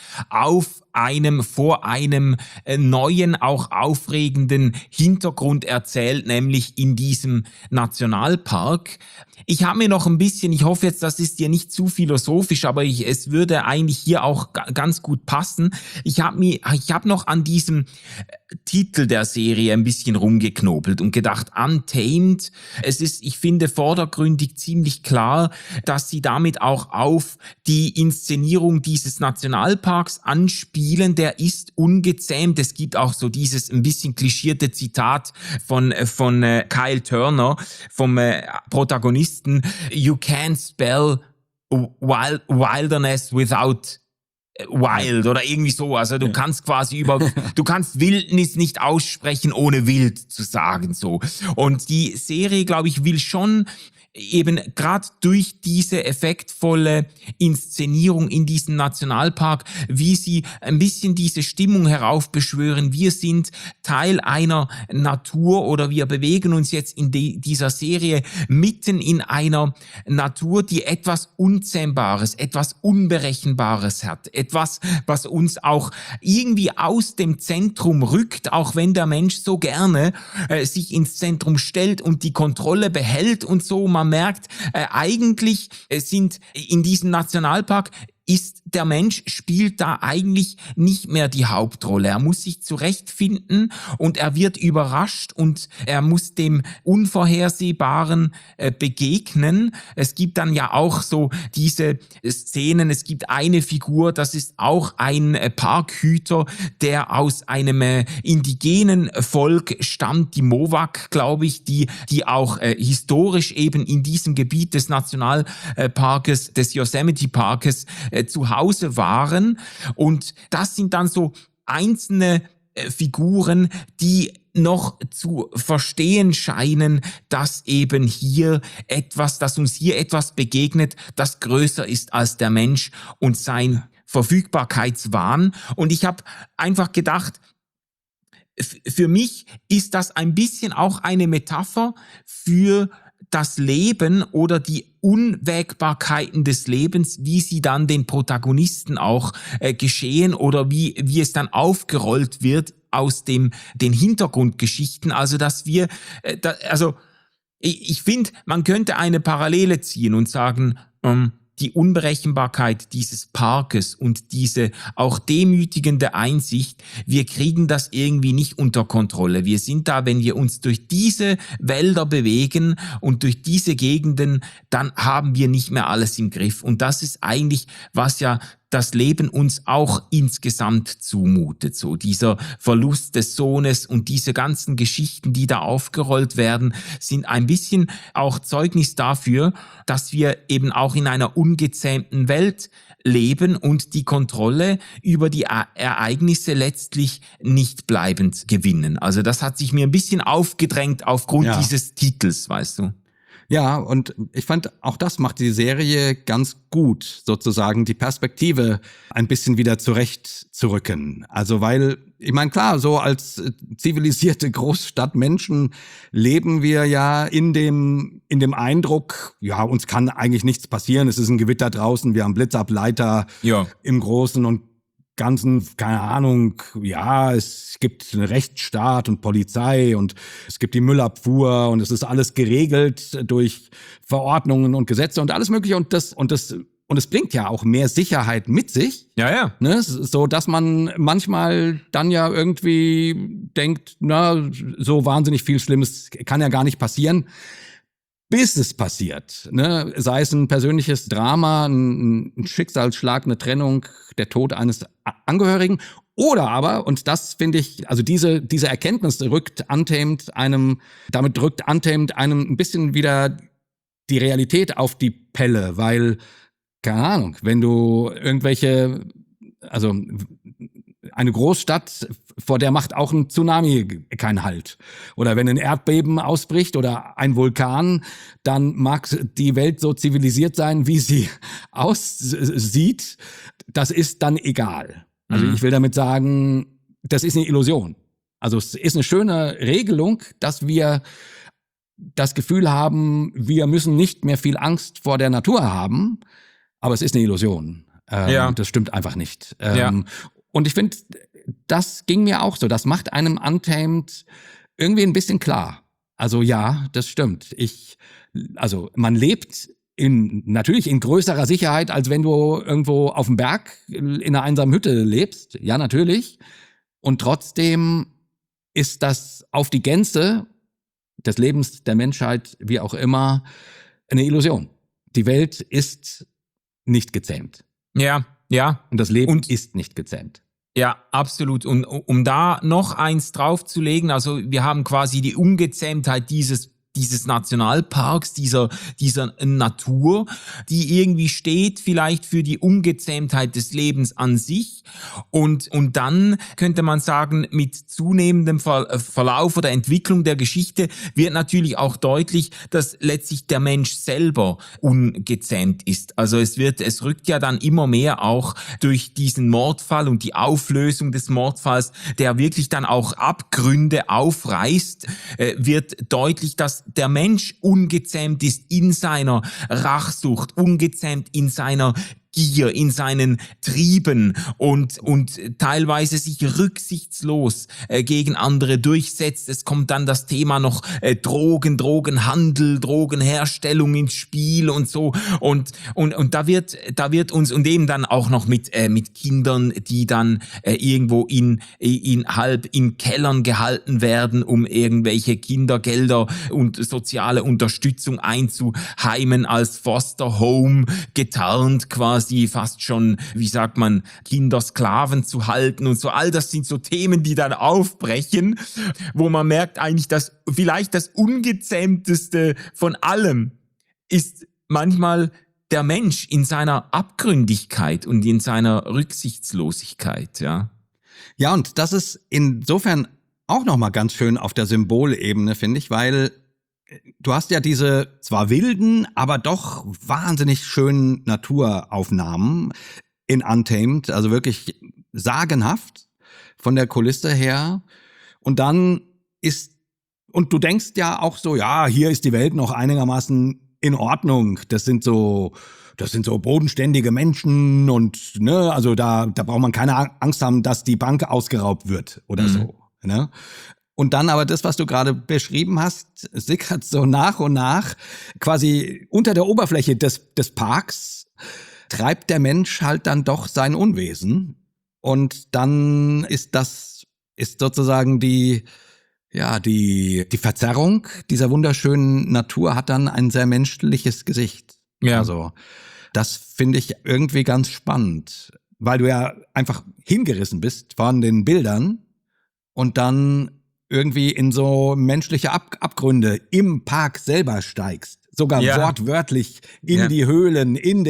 vor einem neuen, auch aufregenden Hintergrund erzählt, nämlich in diesem Nationalpark. Ich habe mir noch ein bisschen, ich hoffe jetzt, das ist dir nicht zu philosophisch, aber es würde eigentlich hier auch ganz gut passen. Ich habe noch an diesem Titel der Serie ein bisschen rumgeknobelt und gedacht, Untamed. Ich finde vordergründig ziemlich klar, dass sie damit auch auf die Inszenierung dieses Nationalparks anspielen. Der ist ungezähmt. Es gibt auch so dieses ein bisschen klischierte Zitat von Kyle Turner, vom Protagonisten. You can't spell wilderness without wild oder irgendwie so. Also du kannst quasi du kannst Wildnis nicht aussprechen, ohne wild zu sagen, so. Und die Serie, glaube ich, will schon eben gerade durch diese effektvolle Inszenierung in diesem Nationalpark, wie sie ein bisschen diese Stimmung heraufbeschwören. Wir sind Teil einer Natur oder wir bewegen uns jetzt in dieser Serie mitten in einer Natur, die etwas Unzähmbares, etwas Unberechenbares hat. Etwas, was uns auch irgendwie aus dem Zentrum rückt, auch wenn der Mensch so gerne sich ins Zentrum stellt und die Kontrolle behält und so. Man merkt, eigentlich sind in diesem Nationalpark der Mensch spielt da eigentlich nicht mehr die Hauptrolle. Er muss sich zurechtfinden und er wird überrascht und er muss dem Unvorhersehbaren begegnen. Es gibt dann ja auch so diese Szenen, es gibt eine Figur, das ist auch ein Parkhüter, der aus einem indigenen Volk stammt, die Mowak, glaube ich, die auch historisch eben in diesem Gebiet des Nationalparkes, des Yosemite Parkes zu Hause waren. Und das sind dann so einzelne Figuren, die noch zu verstehen scheinen, dass eben dass uns hier etwas begegnet, das größer ist als der Mensch und sein Verfügbarkeitswahn. Und ich habe einfach gedacht, für mich ist das ein bisschen auch eine Metapher für das Leben oder die Unwägbarkeiten des Lebens, wie sie dann den Protagonisten auch geschehen oder wie es dann aufgerollt wird aus den Hintergrundgeschichten. Also dass ich finde, man könnte eine Parallele ziehen und sagen, die Unberechenbarkeit dieses Parkes und diese auch demütigende Einsicht, wir kriegen das irgendwie nicht unter Kontrolle. Wir sind da, wenn wir uns durch diese Wälder bewegen und durch diese Gegenden, dann haben wir nicht mehr alles im Griff. Und das ist eigentlich, was ja das Leben uns auch insgesamt zumutet. So dieser Verlust des Sohnes und diese ganzen Geschichten, die da aufgerollt werden, sind ein bisschen auch Zeugnis dafür, dass wir eben auch in einer ungezähmten Welt leben und die Kontrolle über die Ereignisse letztlich nicht bleibend gewinnen. Also das hat sich mir ein bisschen aufgedrängt aufgrund dieses Titels, weißt du. Ja, und ich fand, auch das macht die Serie ganz gut, sozusagen die Perspektive ein bisschen wieder zurechtzurücken. Also weil, ich meine, klar, so als zivilisierte Großstadtmenschen leben wir ja in dem Eindruck, ja, uns kann eigentlich nichts passieren, es ist ein Gewitter draußen, wir haben Blitzableiter im Großen und Ganzen, keine Ahnung, ja, es gibt einen Rechtsstaat und Polizei und es gibt die Müllabfuhr und es ist alles geregelt durch Verordnungen und Gesetze und alles Mögliche und es bringt ja auch mehr Sicherheit mit sich. Ja. Ne, so dass man manchmal dann ja irgendwie denkt, na, so wahnsinnig viel Schlimmes kann ja gar nicht passieren. Bis es passiert, ne? Sei es ein persönliches Drama, ein Schicksalsschlag, eine Trennung, der Tod eines Angehörigen oder aber, und das finde ich, also diese Erkenntnis drückt Untamed einem ein bisschen wieder die Realität auf die Pelle, weil, keine Ahnung, wenn du eine Großstadt, vor der macht auch ein Tsunami keinen Halt. Oder wenn ein Erdbeben ausbricht oder ein Vulkan, dann mag die Welt so zivilisiert sein, wie sie aussieht. Das ist dann egal. Also ich will damit sagen, das ist eine Illusion. Also es ist eine schöne Regelung, dass wir das Gefühl haben, wir müssen nicht mehr viel Angst vor der Natur haben, aber es ist eine Illusion. Das stimmt einfach nicht. Und ich finde, das ging mir auch so. Das macht einem Untamed irgendwie ein bisschen klar. Also ja, das stimmt. Man lebt natürlich in größerer Sicherheit, als wenn du irgendwo auf dem Berg in einer einsamen Hütte lebst. Ja, natürlich. Und trotzdem ist das auf die Gänze des Lebens der Menschheit, wie auch immer, eine Illusion. Die Welt ist nicht gezähmt. Ja. Und das Leben ist nicht gezähmt. Ja, absolut. Und um da noch eins draufzulegen, also wir haben quasi die Ungezähmtheit dieses Nationalparks, dieser Natur, die irgendwie steht vielleicht für die Ungezähmtheit des Lebens an sich. Und dann könnte man sagen, mit zunehmendem Verlauf oder Entwicklung der Geschichte wird natürlich auch deutlich, dass letztlich der Mensch selber ungezähmt ist. Also es rückt ja dann immer mehr auch durch diesen Mordfall und die Auflösung des Mordfalls, der wirklich dann auch Abgründe aufreißt, wird deutlich, dass der Mensch ungezähmt ist in seiner Rachsucht, ungezähmt in seiner Gier, in seinen Trieben und teilweise sich rücksichtslos gegen andere durchsetzt. Es kommt dann das Thema noch Drogenhandel, Drogenherstellung ins Spiel und so und da wird uns und eben dann auch noch mit Kindern, die dann irgendwo in halb in Kellern gehalten werden, um irgendwelche Kindergelder und soziale Unterstützung einzuheimen, als Foster Home getarnt quasi fast schon, wie sagt man, Kindersklaven zu halten und so. All das sind so Themen, die dann aufbrechen, wo man merkt eigentlich, dass vielleicht das Ungezähmteste von allem ist manchmal der Mensch in seiner Abgründigkeit und in seiner Rücksichtslosigkeit, ja. Ja, und das ist insofern auch nochmal ganz schön auf der Symbolebene, finde ich, weil du hast ja diese zwar wilden, aber doch wahnsinnig schönen Naturaufnahmen in Untamed, also wirklich sagenhaft von der Kulisse her. Und dann und du denkst ja auch so, ja, hier ist die Welt noch einigermaßen in Ordnung. Das sind so bodenständige Menschen und, ne, also da braucht man keine Angst haben, dass die Bank ausgeraubt wird oder so, ne? Und dann aber das, was du gerade beschrieben hast, sickert so nach und nach quasi unter der Oberfläche des Parks, treibt der Mensch halt dann doch sein Unwesen. Und dann ist sozusagen die Verzerrung dieser wunderschönen Natur hat dann ein sehr menschliches Gesicht. Ja. Also das finde ich irgendwie ganz spannend. weil du ja einfach hingerissen bist von den Bildern und dann irgendwie in so menschliche Abgründe im Park selber steigst. Sogar wortwörtlich in die Höhlen, in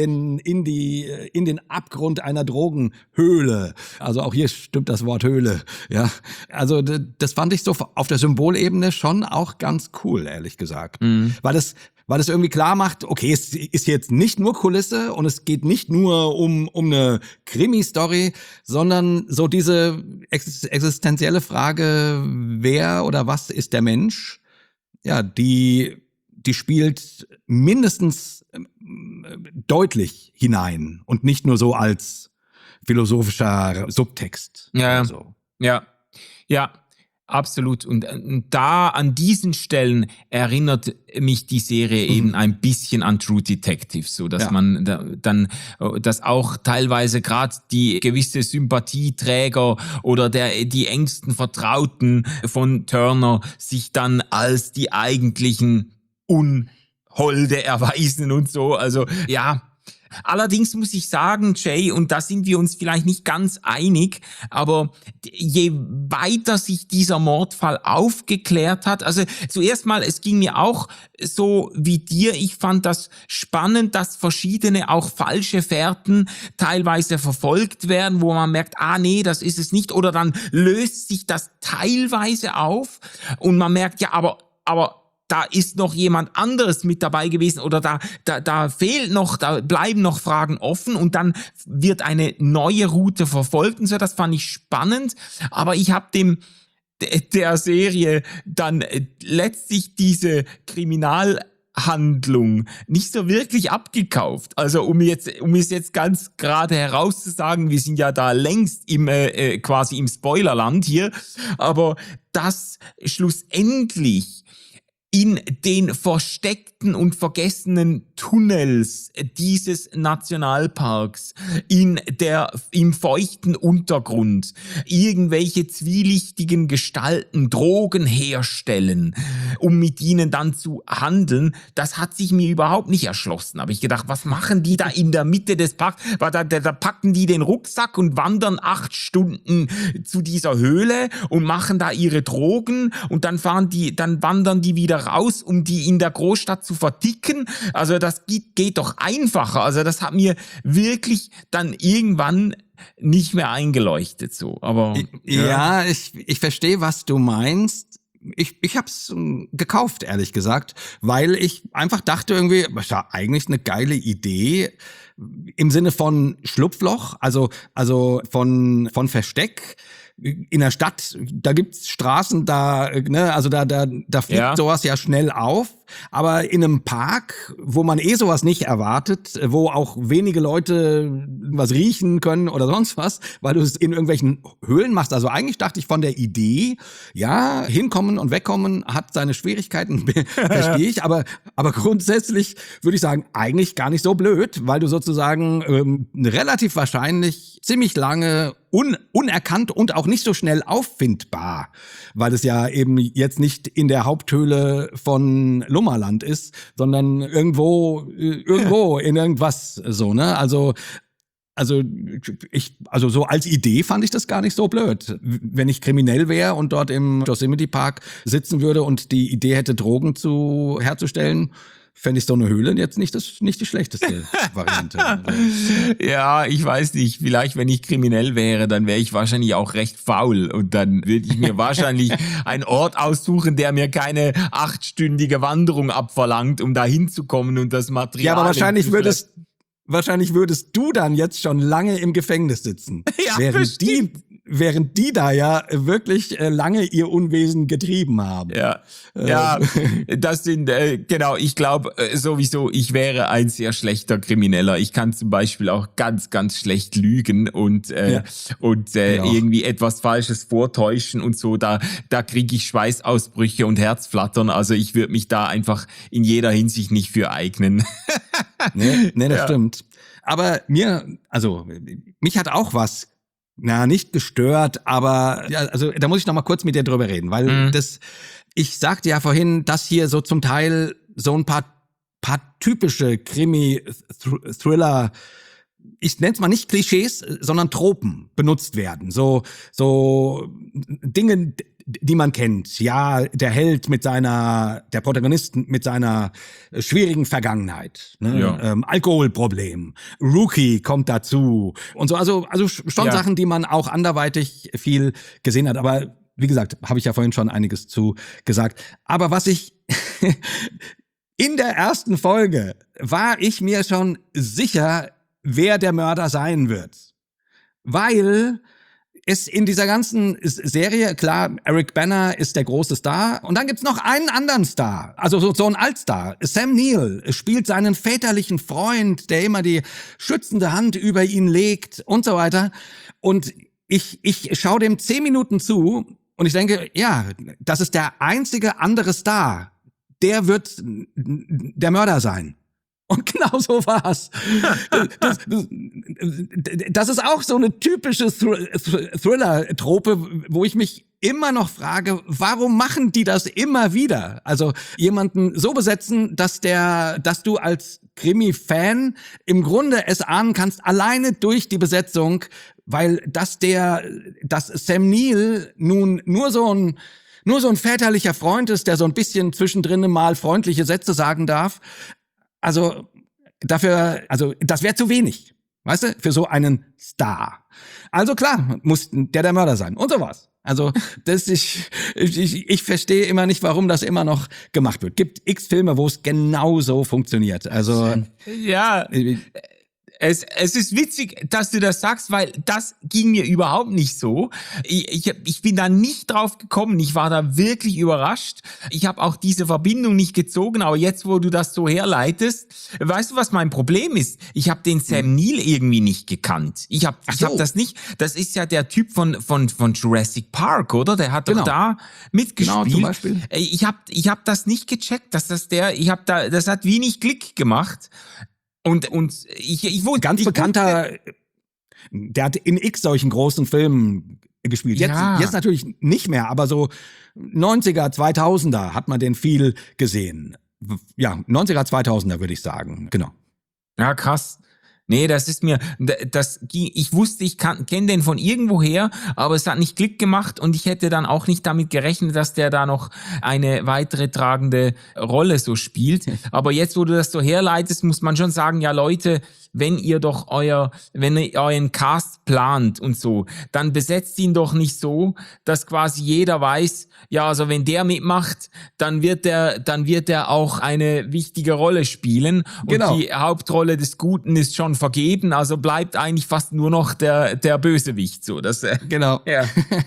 den Abgrund einer Drogenhöhle. Also auch hier stimmt das Wort Höhle. Ja, also das fand ich so auf der Symbolebene schon auch ganz cool, ehrlich gesagt, weil es irgendwie klar macht, okay, es ist jetzt nicht nur Kulisse und es geht nicht nur um eine Krimi-Story, sondern so diese existenzielle Frage, wer oder was ist der Mensch? Ja, die spielt mindestens deutlich hinein und nicht nur so als philosophischer Subtext. Ja, so. ja, absolut. Und da an diesen Stellen erinnert mich die Serie eben ein bisschen an True Detective, so dass man dann, dass auch teilweise gerade die gewisse Sympathieträger oder die engsten Vertrauten von Turner sich dann als die eigentlichen Unholde erweisen und so. Also ja. Allerdings muss ich sagen, Jay, und da sind wir uns vielleicht nicht ganz einig, aber je weiter sich dieser Mordfall aufgeklärt hat, also zuerst mal, es ging mir auch so wie dir, ich fand das spannend, dass verschiedene auch falsche Fährten teilweise verfolgt werden, wo man merkt, nee, das ist es nicht, oder dann löst sich das teilweise auf und man merkt, ja, aber da ist noch jemand anderes mit dabei gewesen oder da fehlt noch, da bleiben noch Fragen offen und dann wird eine neue Route verfolgt und so, das fand ich spannend, aber ich habe der Serie dann letztlich diese Kriminalhandlung nicht so wirklich abgekauft. Also um es jetzt ganz gerade herauszusagen, wir sind ja da längst quasi im Spoilerland hier, aber dass schlussendlich in den versteckten und vergessenen Tunnels dieses Nationalparks, im feuchten Untergrund, irgendwelche zwielichtigen Gestalten Drogen herstellen, um mit ihnen dann zu handeln, das hat sich mir überhaupt nicht erschlossen. Habe ich gedacht, was machen die da in der Mitte des Parks? Da packen die den Rucksack und wandern 8 Stunden zu dieser Höhle und machen da ihre Drogen und dann wandern die wieder raus, um die in der Großstadt zu verticken. Also das geht doch einfacher. Also das hat mir wirklich dann irgendwann nicht mehr eingeleuchtet so. Aber ja, ich verstehe, was du meinst. Ich hab's gekauft, ehrlich gesagt, weil ich einfach dachte irgendwie, das ist ja eigentlich eine geile Idee im Sinne von Schlupfloch, also von Versteck. In der Stadt, da gibt's Straßen, da fliegt sowas ja schnell auf. Aber in einem Park, wo man sowas nicht erwartet, wo auch wenige Leute was riechen können oder sonst was, weil du es in irgendwelchen Höhlen machst. Also eigentlich dachte ich von der Idee, ja, hinkommen und wegkommen hat seine Schwierigkeiten, verstehe ich. Aber grundsätzlich würde ich sagen, eigentlich gar nicht so blöd, weil du sozusagen relativ wahrscheinlich ziemlich lange unerkannt und auch nicht so schnell auffindbar, weil es ja eben jetzt nicht in der Haupthöhle von Lummerland ist, sondern irgendwo in irgendwas so, ne? Also so als Idee fand ich das gar nicht so blöd. Wenn ich kriminell wäre und dort im Yosemite Park sitzen würde und die Idee hätte, Drogen herzustellen, fände ich so eine Höhle jetzt nicht die schlechteste Variante. Ja, ich weiß nicht. Vielleicht, wenn ich kriminell wäre, dann wäre ich wahrscheinlich auch recht faul und dann würde ich mir wahrscheinlich einen Ort aussuchen, der mir keine 8-stündige Wanderung abverlangt, um da hinzukommen und das Material. Ja, aber wahrscheinlich würdest du dann jetzt schon lange im Gefängnis sitzen. Ja, während die da ja wirklich lange ihr Unwesen getrieben haben. Ja, das sind, genau, ich glaube sowieso, ich wäre ein sehr schlechter Krimineller. Ich kann zum Beispiel auch ganz, ganz schlecht lügen und irgendwie etwas Falsches vortäuschen und so. Da kriege ich Schweißausbrüche und Herzflattern. Also ich würde mich da einfach in jeder Hinsicht nicht für eignen. Nee, das stimmt. Aber mich hat auch was nicht gestört, aber also da muss ich noch mal kurz mit dir drüber reden, weil ich sagte ja vorhin, dass hier so zum Teil so ein paar typische Krimi-Thriller ich nenne es mal nicht Klischees, sondern Tropen benutzt werden. So Dinge, die man kennt. Ja, der Protagonist mit seiner schwierigen Vergangenheit. Ne? Ja. Alkoholproblem. Rookie kommt dazu. Und so, also schon Ja. Sachen, die man auch anderweitig viel gesehen hat. Aber wie gesagt, habe ich ja vorhin schon einiges zu gesagt. Aber was ich in der ersten Folge war ich mir schon sicher, wer der Mörder sein wird. Weil es in dieser ganzen Serie, klar, Eric Bana ist der große Star. Und dann gibt's noch einen anderen Star, also so ein Altstar. Sam Neill spielt seinen väterlichen Freund, der immer die schützende Hand über ihn legt und so weiter. Und ich schaue dem 10 Minuten zu und ich denke, ja, das ist der einzige andere Star. Der wird der Mörder sein. Und genau so war's. Das ist auch so eine typische Thriller-Trope, wo ich mich immer noch frage, warum machen die das immer wieder? Also jemanden so besetzen, dass du als Krimi-Fan im Grunde es ahnen kannst, alleine durch die Besetzung, weil dass Sam Neill nun nur so ein väterlicher Freund ist, der so ein bisschen zwischendrin mal freundliche Sätze sagen darf. Also das wäre zu wenig, weißt du, für so einen Star. Also klar, muss der Mörder sein und sowas. Also ich verstehe immer nicht, warum das immer noch gemacht wird. Gibt x Filme, wo es genau so funktioniert. Also ja. Es ist witzig, dass du das sagst, weil das ging mir überhaupt nicht so. Ich bin da nicht drauf gekommen. Ich war da wirklich überrascht. Ich habe auch diese Verbindung nicht gezogen, aber jetzt, wo du das so herleitest, weißt du, was mein Problem ist? Ich habe den Sam Neill irgendwie nicht gekannt. Ich hab das nicht. Das ist ja der Typ von Jurassic Park, oder? Der hat doch da mitgespielt. Genau, zum Beispiel. Ich hab das nicht gecheckt, dass das hat wenig Klick gemacht. Und ich wurde ganz bekannter, der hat in x solchen großen Filmen gespielt. Jetzt natürlich nicht mehr, aber so 90er, 2000er hat man den viel gesehen. Ja, 90er, 2000er würde ich sagen, genau. Ja, krass. Nee, ich wusste, ich kenne den von irgendwoher, aber es hat nicht Klick gemacht und ich hätte dann auch nicht damit gerechnet, dass der da noch eine weitere tragende Rolle so spielt. Aber jetzt, wo du das so herleitest, muss man schon sagen, ja Leute, wenn ihr euren Cast plant und so, dann besetzt ihn doch nicht so, dass quasi jeder weiß, ja, also wenn der mitmacht, dann wird er auch eine wichtige Rolle spielen. Und genau. Die Hauptrolle des Guten ist schon vergeben, also bleibt eigentlich fast nur noch der Bösewicht, so. Genau. Ja.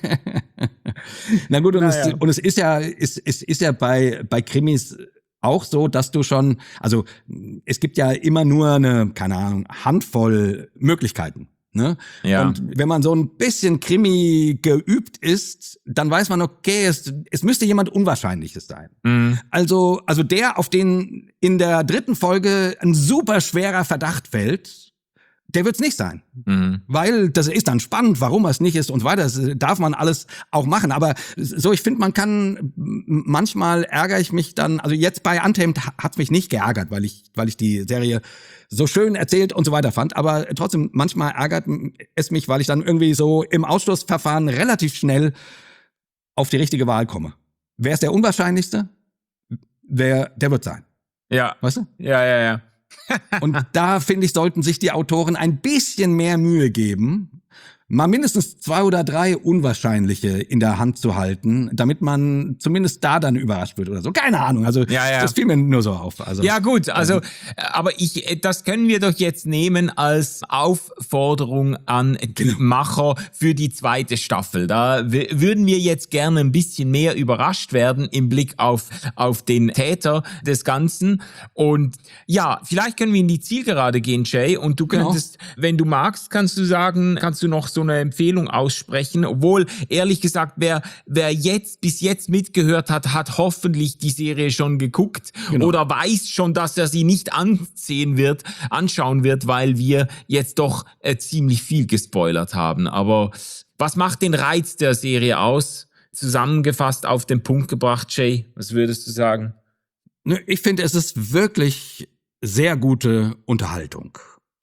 Na gut, es ist ja bei Krimis auch so, dass du schon, also es gibt ja immer nur eine, keine Ahnung, Handvoll Möglichkeiten. Ne? Ja. Und wenn man so ein bisschen Krimi geübt ist, dann weiß man, okay, es müsste jemand Unwahrscheinliches sein. Mhm. Also der, auf den in der 3. Folge ein super schwerer Verdacht fällt, der wird's nicht sein. Mhm. Weil das ist dann spannend, warum es nicht ist und so weiter. Das darf man alles auch machen. Aber so, ich finde, manchmal ärgere ich mich dann, also jetzt bei Untamed hat's mich nicht geärgert, weil ich die Serie so schön erzählt und so weiter fand. Aber trotzdem, manchmal ärgert es mich, weil ich dann irgendwie so im Ausschlussverfahren relativ schnell auf die richtige Wahl komme. Wer ist der Unwahrscheinlichste? Der wird sein. Ja. Weißt du? Ja. Und da, finde ich, sollten sich die Autoren ein bisschen mehr Mühe geben, mal mindestens 2 oder 3 Unwahrscheinliche in der Hand zu halten, damit man zumindest da dann überrascht wird oder so. Keine Ahnung, also das fiel mir nur so auf. Also, ja gut, also aber das können wir doch jetzt nehmen als Aufforderung an die Macher für die 2. Staffel. Da würden wir jetzt gerne ein bisschen mehr überrascht werden im Blick auf den Täter des Ganzen. Und ja, vielleicht können wir in die Zielgerade gehen, Jay, und du könntest, wenn du magst, kannst du noch so eine Empfehlung aussprechen, obwohl, ehrlich gesagt, wer bis jetzt mitgehört hat, hat hoffentlich die Serie schon geguckt oder weiß schon, dass er sie nicht anschauen wird, weil wir jetzt doch ziemlich viel gespoilert haben. Aber was macht den Reiz der Serie aus? Zusammengefasst auf den Punkt gebracht, Jay, was würdest du sagen? Ich finde, es ist wirklich sehr gute Unterhaltung.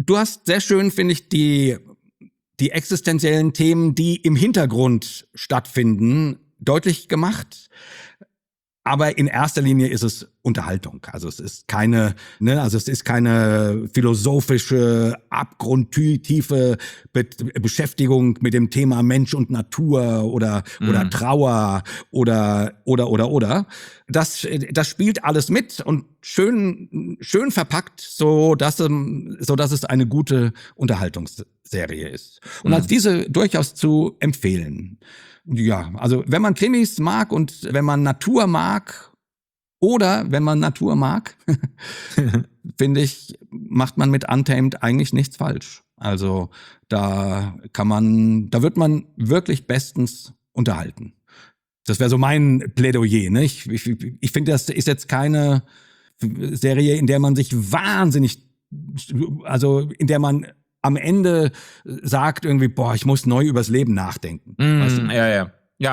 du hast sehr schön, finde ich, die existenziellen Themen, die im Hintergrund stattfinden, deutlich gemacht. Aber in erster Linie ist es Unterhaltung. Also es ist keine philosophische, abgrundtiefe Beschäftigung mit dem Thema Mensch und Natur oder Trauer oder. Das spielt alles mit und schön verpackt, so dass es eine gute Unterhaltungsserie ist. Und als diese durchaus zu empfehlen. Ja, also wenn man Krimis mag und wenn man Natur mag, finde ich, macht man mit Untamed eigentlich nichts falsch. Also da wird man wirklich bestens unterhalten. Das wäre so mein Plädoyer, ne? Ich finde, das ist jetzt keine Serie, in der man sich in der man am Ende sagt irgendwie, boah, ich muss neu übers Leben nachdenken. Weißt du?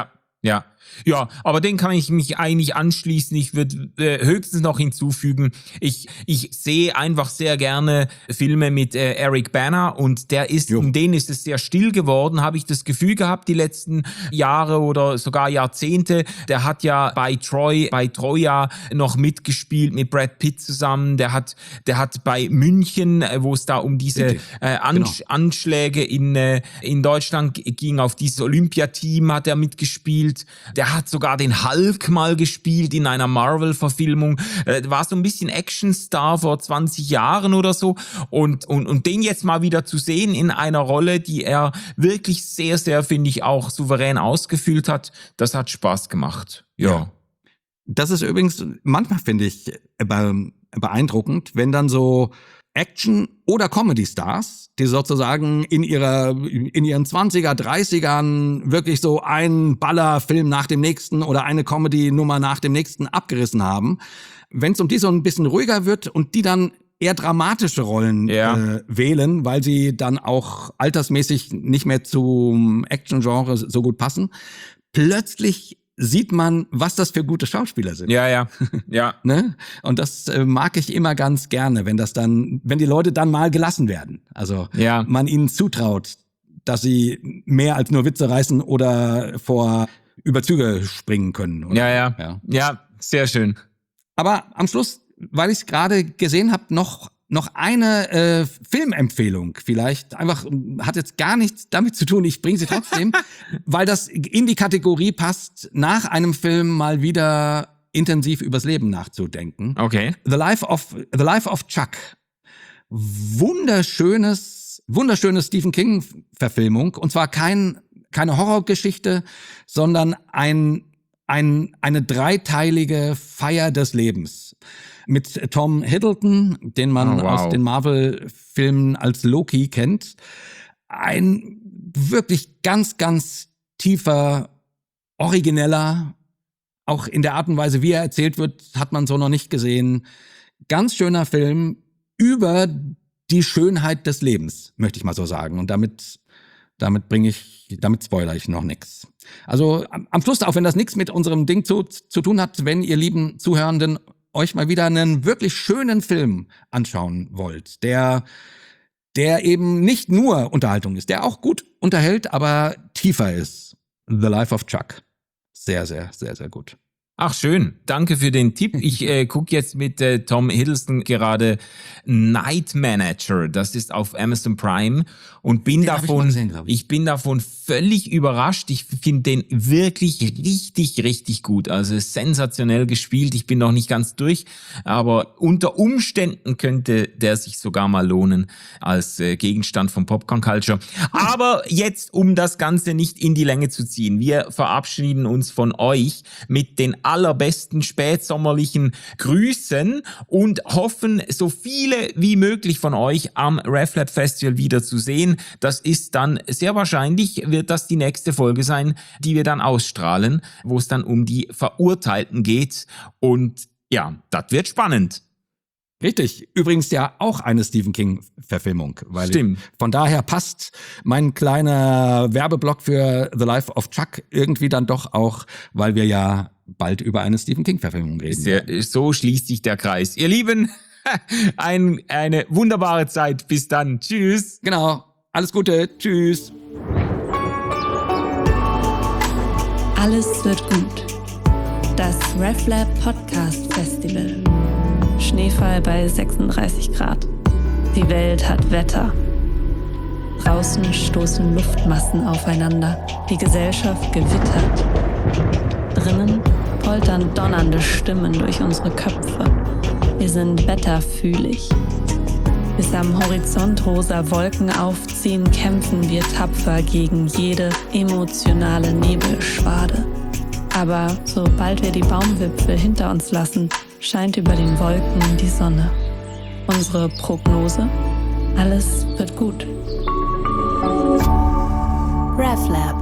Ja, aber den kann ich mich eigentlich anschließen. Ich würde höchstens noch hinzufügen, ich sehe einfach sehr gerne Filme mit Eric Bana und um den ist es sehr still geworden, habe ich das Gefühl gehabt, die letzten Jahre oder sogar Jahrzehnte. Der hat ja bei Troja noch mitgespielt mit Brad Pitt zusammen. Der hat bei München, wo es da um diese Anschläge in Deutschland ging, auf dieses Olympiateam hat er mitgespielt. Der hat sogar den Hulk mal gespielt in einer Marvel-Verfilmung. War so ein bisschen Actionstar vor 20 Jahren oder so. Und den jetzt mal wieder zu sehen in einer Rolle, die er wirklich sehr, sehr, finde ich, auch souverän ausgefüllt hat, das hat Spaß gemacht. Ja. Das ist übrigens manchmal, finde ich, beeindruckend, wenn dann so Action- oder Comedy-Stars, die sozusagen in ihren 20er, 30ern wirklich so einen Ballerfilm nach dem nächsten oder eine Comedy-Nummer nach dem nächsten abgerissen haben. Wenn es um die so ein bisschen ruhiger wird und die dann eher dramatische Rollen wählen, weil sie dann auch altersmäßig nicht mehr zum Action-Genre so gut passen, plötzlich sieht man, was das für gute Schauspieler sind. Ja. Ne? Und das mag ich immer ganz gerne, wenn die Leute dann mal gelassen werden. Also man ihnen zutraut, dass sie mehr als nur Witze reißen oder vor Überzüge springen können. Oder? Ja, sehr schön. Aber am Schluss, weil ich es gerade gesehen habe, noch eine Filmempfehlung vielleicht. Einfach, hat jetzt gar nichts damit zu tun, ich bringe sie trotzdem, weil das in die Kategorie passt, nach einem Film mal wieder intensiv übers Leben nachzudenken. Okay. The Life of Chuck. Wunderschöne Stephen King-Verfilmung. Und zwar keine Horrorgeschichte, sondern eine dreiteilige Feier des Lebens. Mit Tom Hiddleston, den man aus den Marvel-Filmen als Loki kennt. Ein wirklich ganz, ganz tiefer, origineller, auch in der Art und Weise, wie er erzählt wird, hat man so noch nicht gesehen. Ganz schöner Film über die Schönheit des Lebens, möchte ich mal so sagen. Und damit spoilere ich noch nichts. Also am Schluss, auch wenn das nichts mit unserem Ding zu tun hat, wenn ihr lieben Zuhörenden euch mal wieder einen wirklich schönen Film anschauen wollt, der eben nicht nur Unterhaltung ist, der auch gut unterhält, aber tiefer ist. The Life of Chuck. Sehr, sehr, sehr, sehr gut. Ach schön, danke für den Tipp. Ich gucke jetzt mit Tom Hiddleston gerade Night Manager. Das ist auf Amazon Prime und bin davon völlig überrascht. Ich finde den wirklich richtig, richtig gut. Also sensationell gespielt. Ich bin noch nicht ganz durch, aber unter Umständen könnte der sich sogar mal lohnen als Gegenstand von Popcorn Culture. Aber jetzt, um das Ganze nicht in die Länge zu ziehen, wir verabschieden uns von euch mit den allerbesten spätsommerlichen Grüßen und hoffen, so viele wie möglich von euch am RefLab Festival wieder zu sehen. Das ist dann sehr wahrscheinlich, wird das die nächste Folge sein, die wir dann ausstrahlen, wo es dann um die Verurteilten geht. Und ja, das wird spannend. Richtig. Übrigens ja auch eine Stephen King-Verfilmung. Stimmt. Von daher passt mein kleiner Werbeblock für The Life of Chuck irgendwie dann doch auch, weil wir ja bald über eine Stephen King-Verfilmung reden. So schließt sich der Kreis. Ihr Lieben, Eine wunderbare Zeit. Bis dann. Tschüss. Genau. Alles Gute. Tschüss. Alles wird gut. Das RefLab Podcast Festival. Schneefall bei 36 Grad. Die Welt hat Wetter. Draußen stoßen Luftmassen aufeinander. Die Gesellschaft gewittert. Drinnen poltern donnernde Stimmen durch unsere Köpfe. Wir sind wetterfühlig. Bis am Horizont rosa Wolken aufziehen, kämpfen wir tapfer gegen jede emotionale Nebelschwade. Aber sobald wir die Baumwipfel hinter uns lassen, scheint über den Wolken die Sonne. Unsere Prognose? Alles wird gut. RefLab.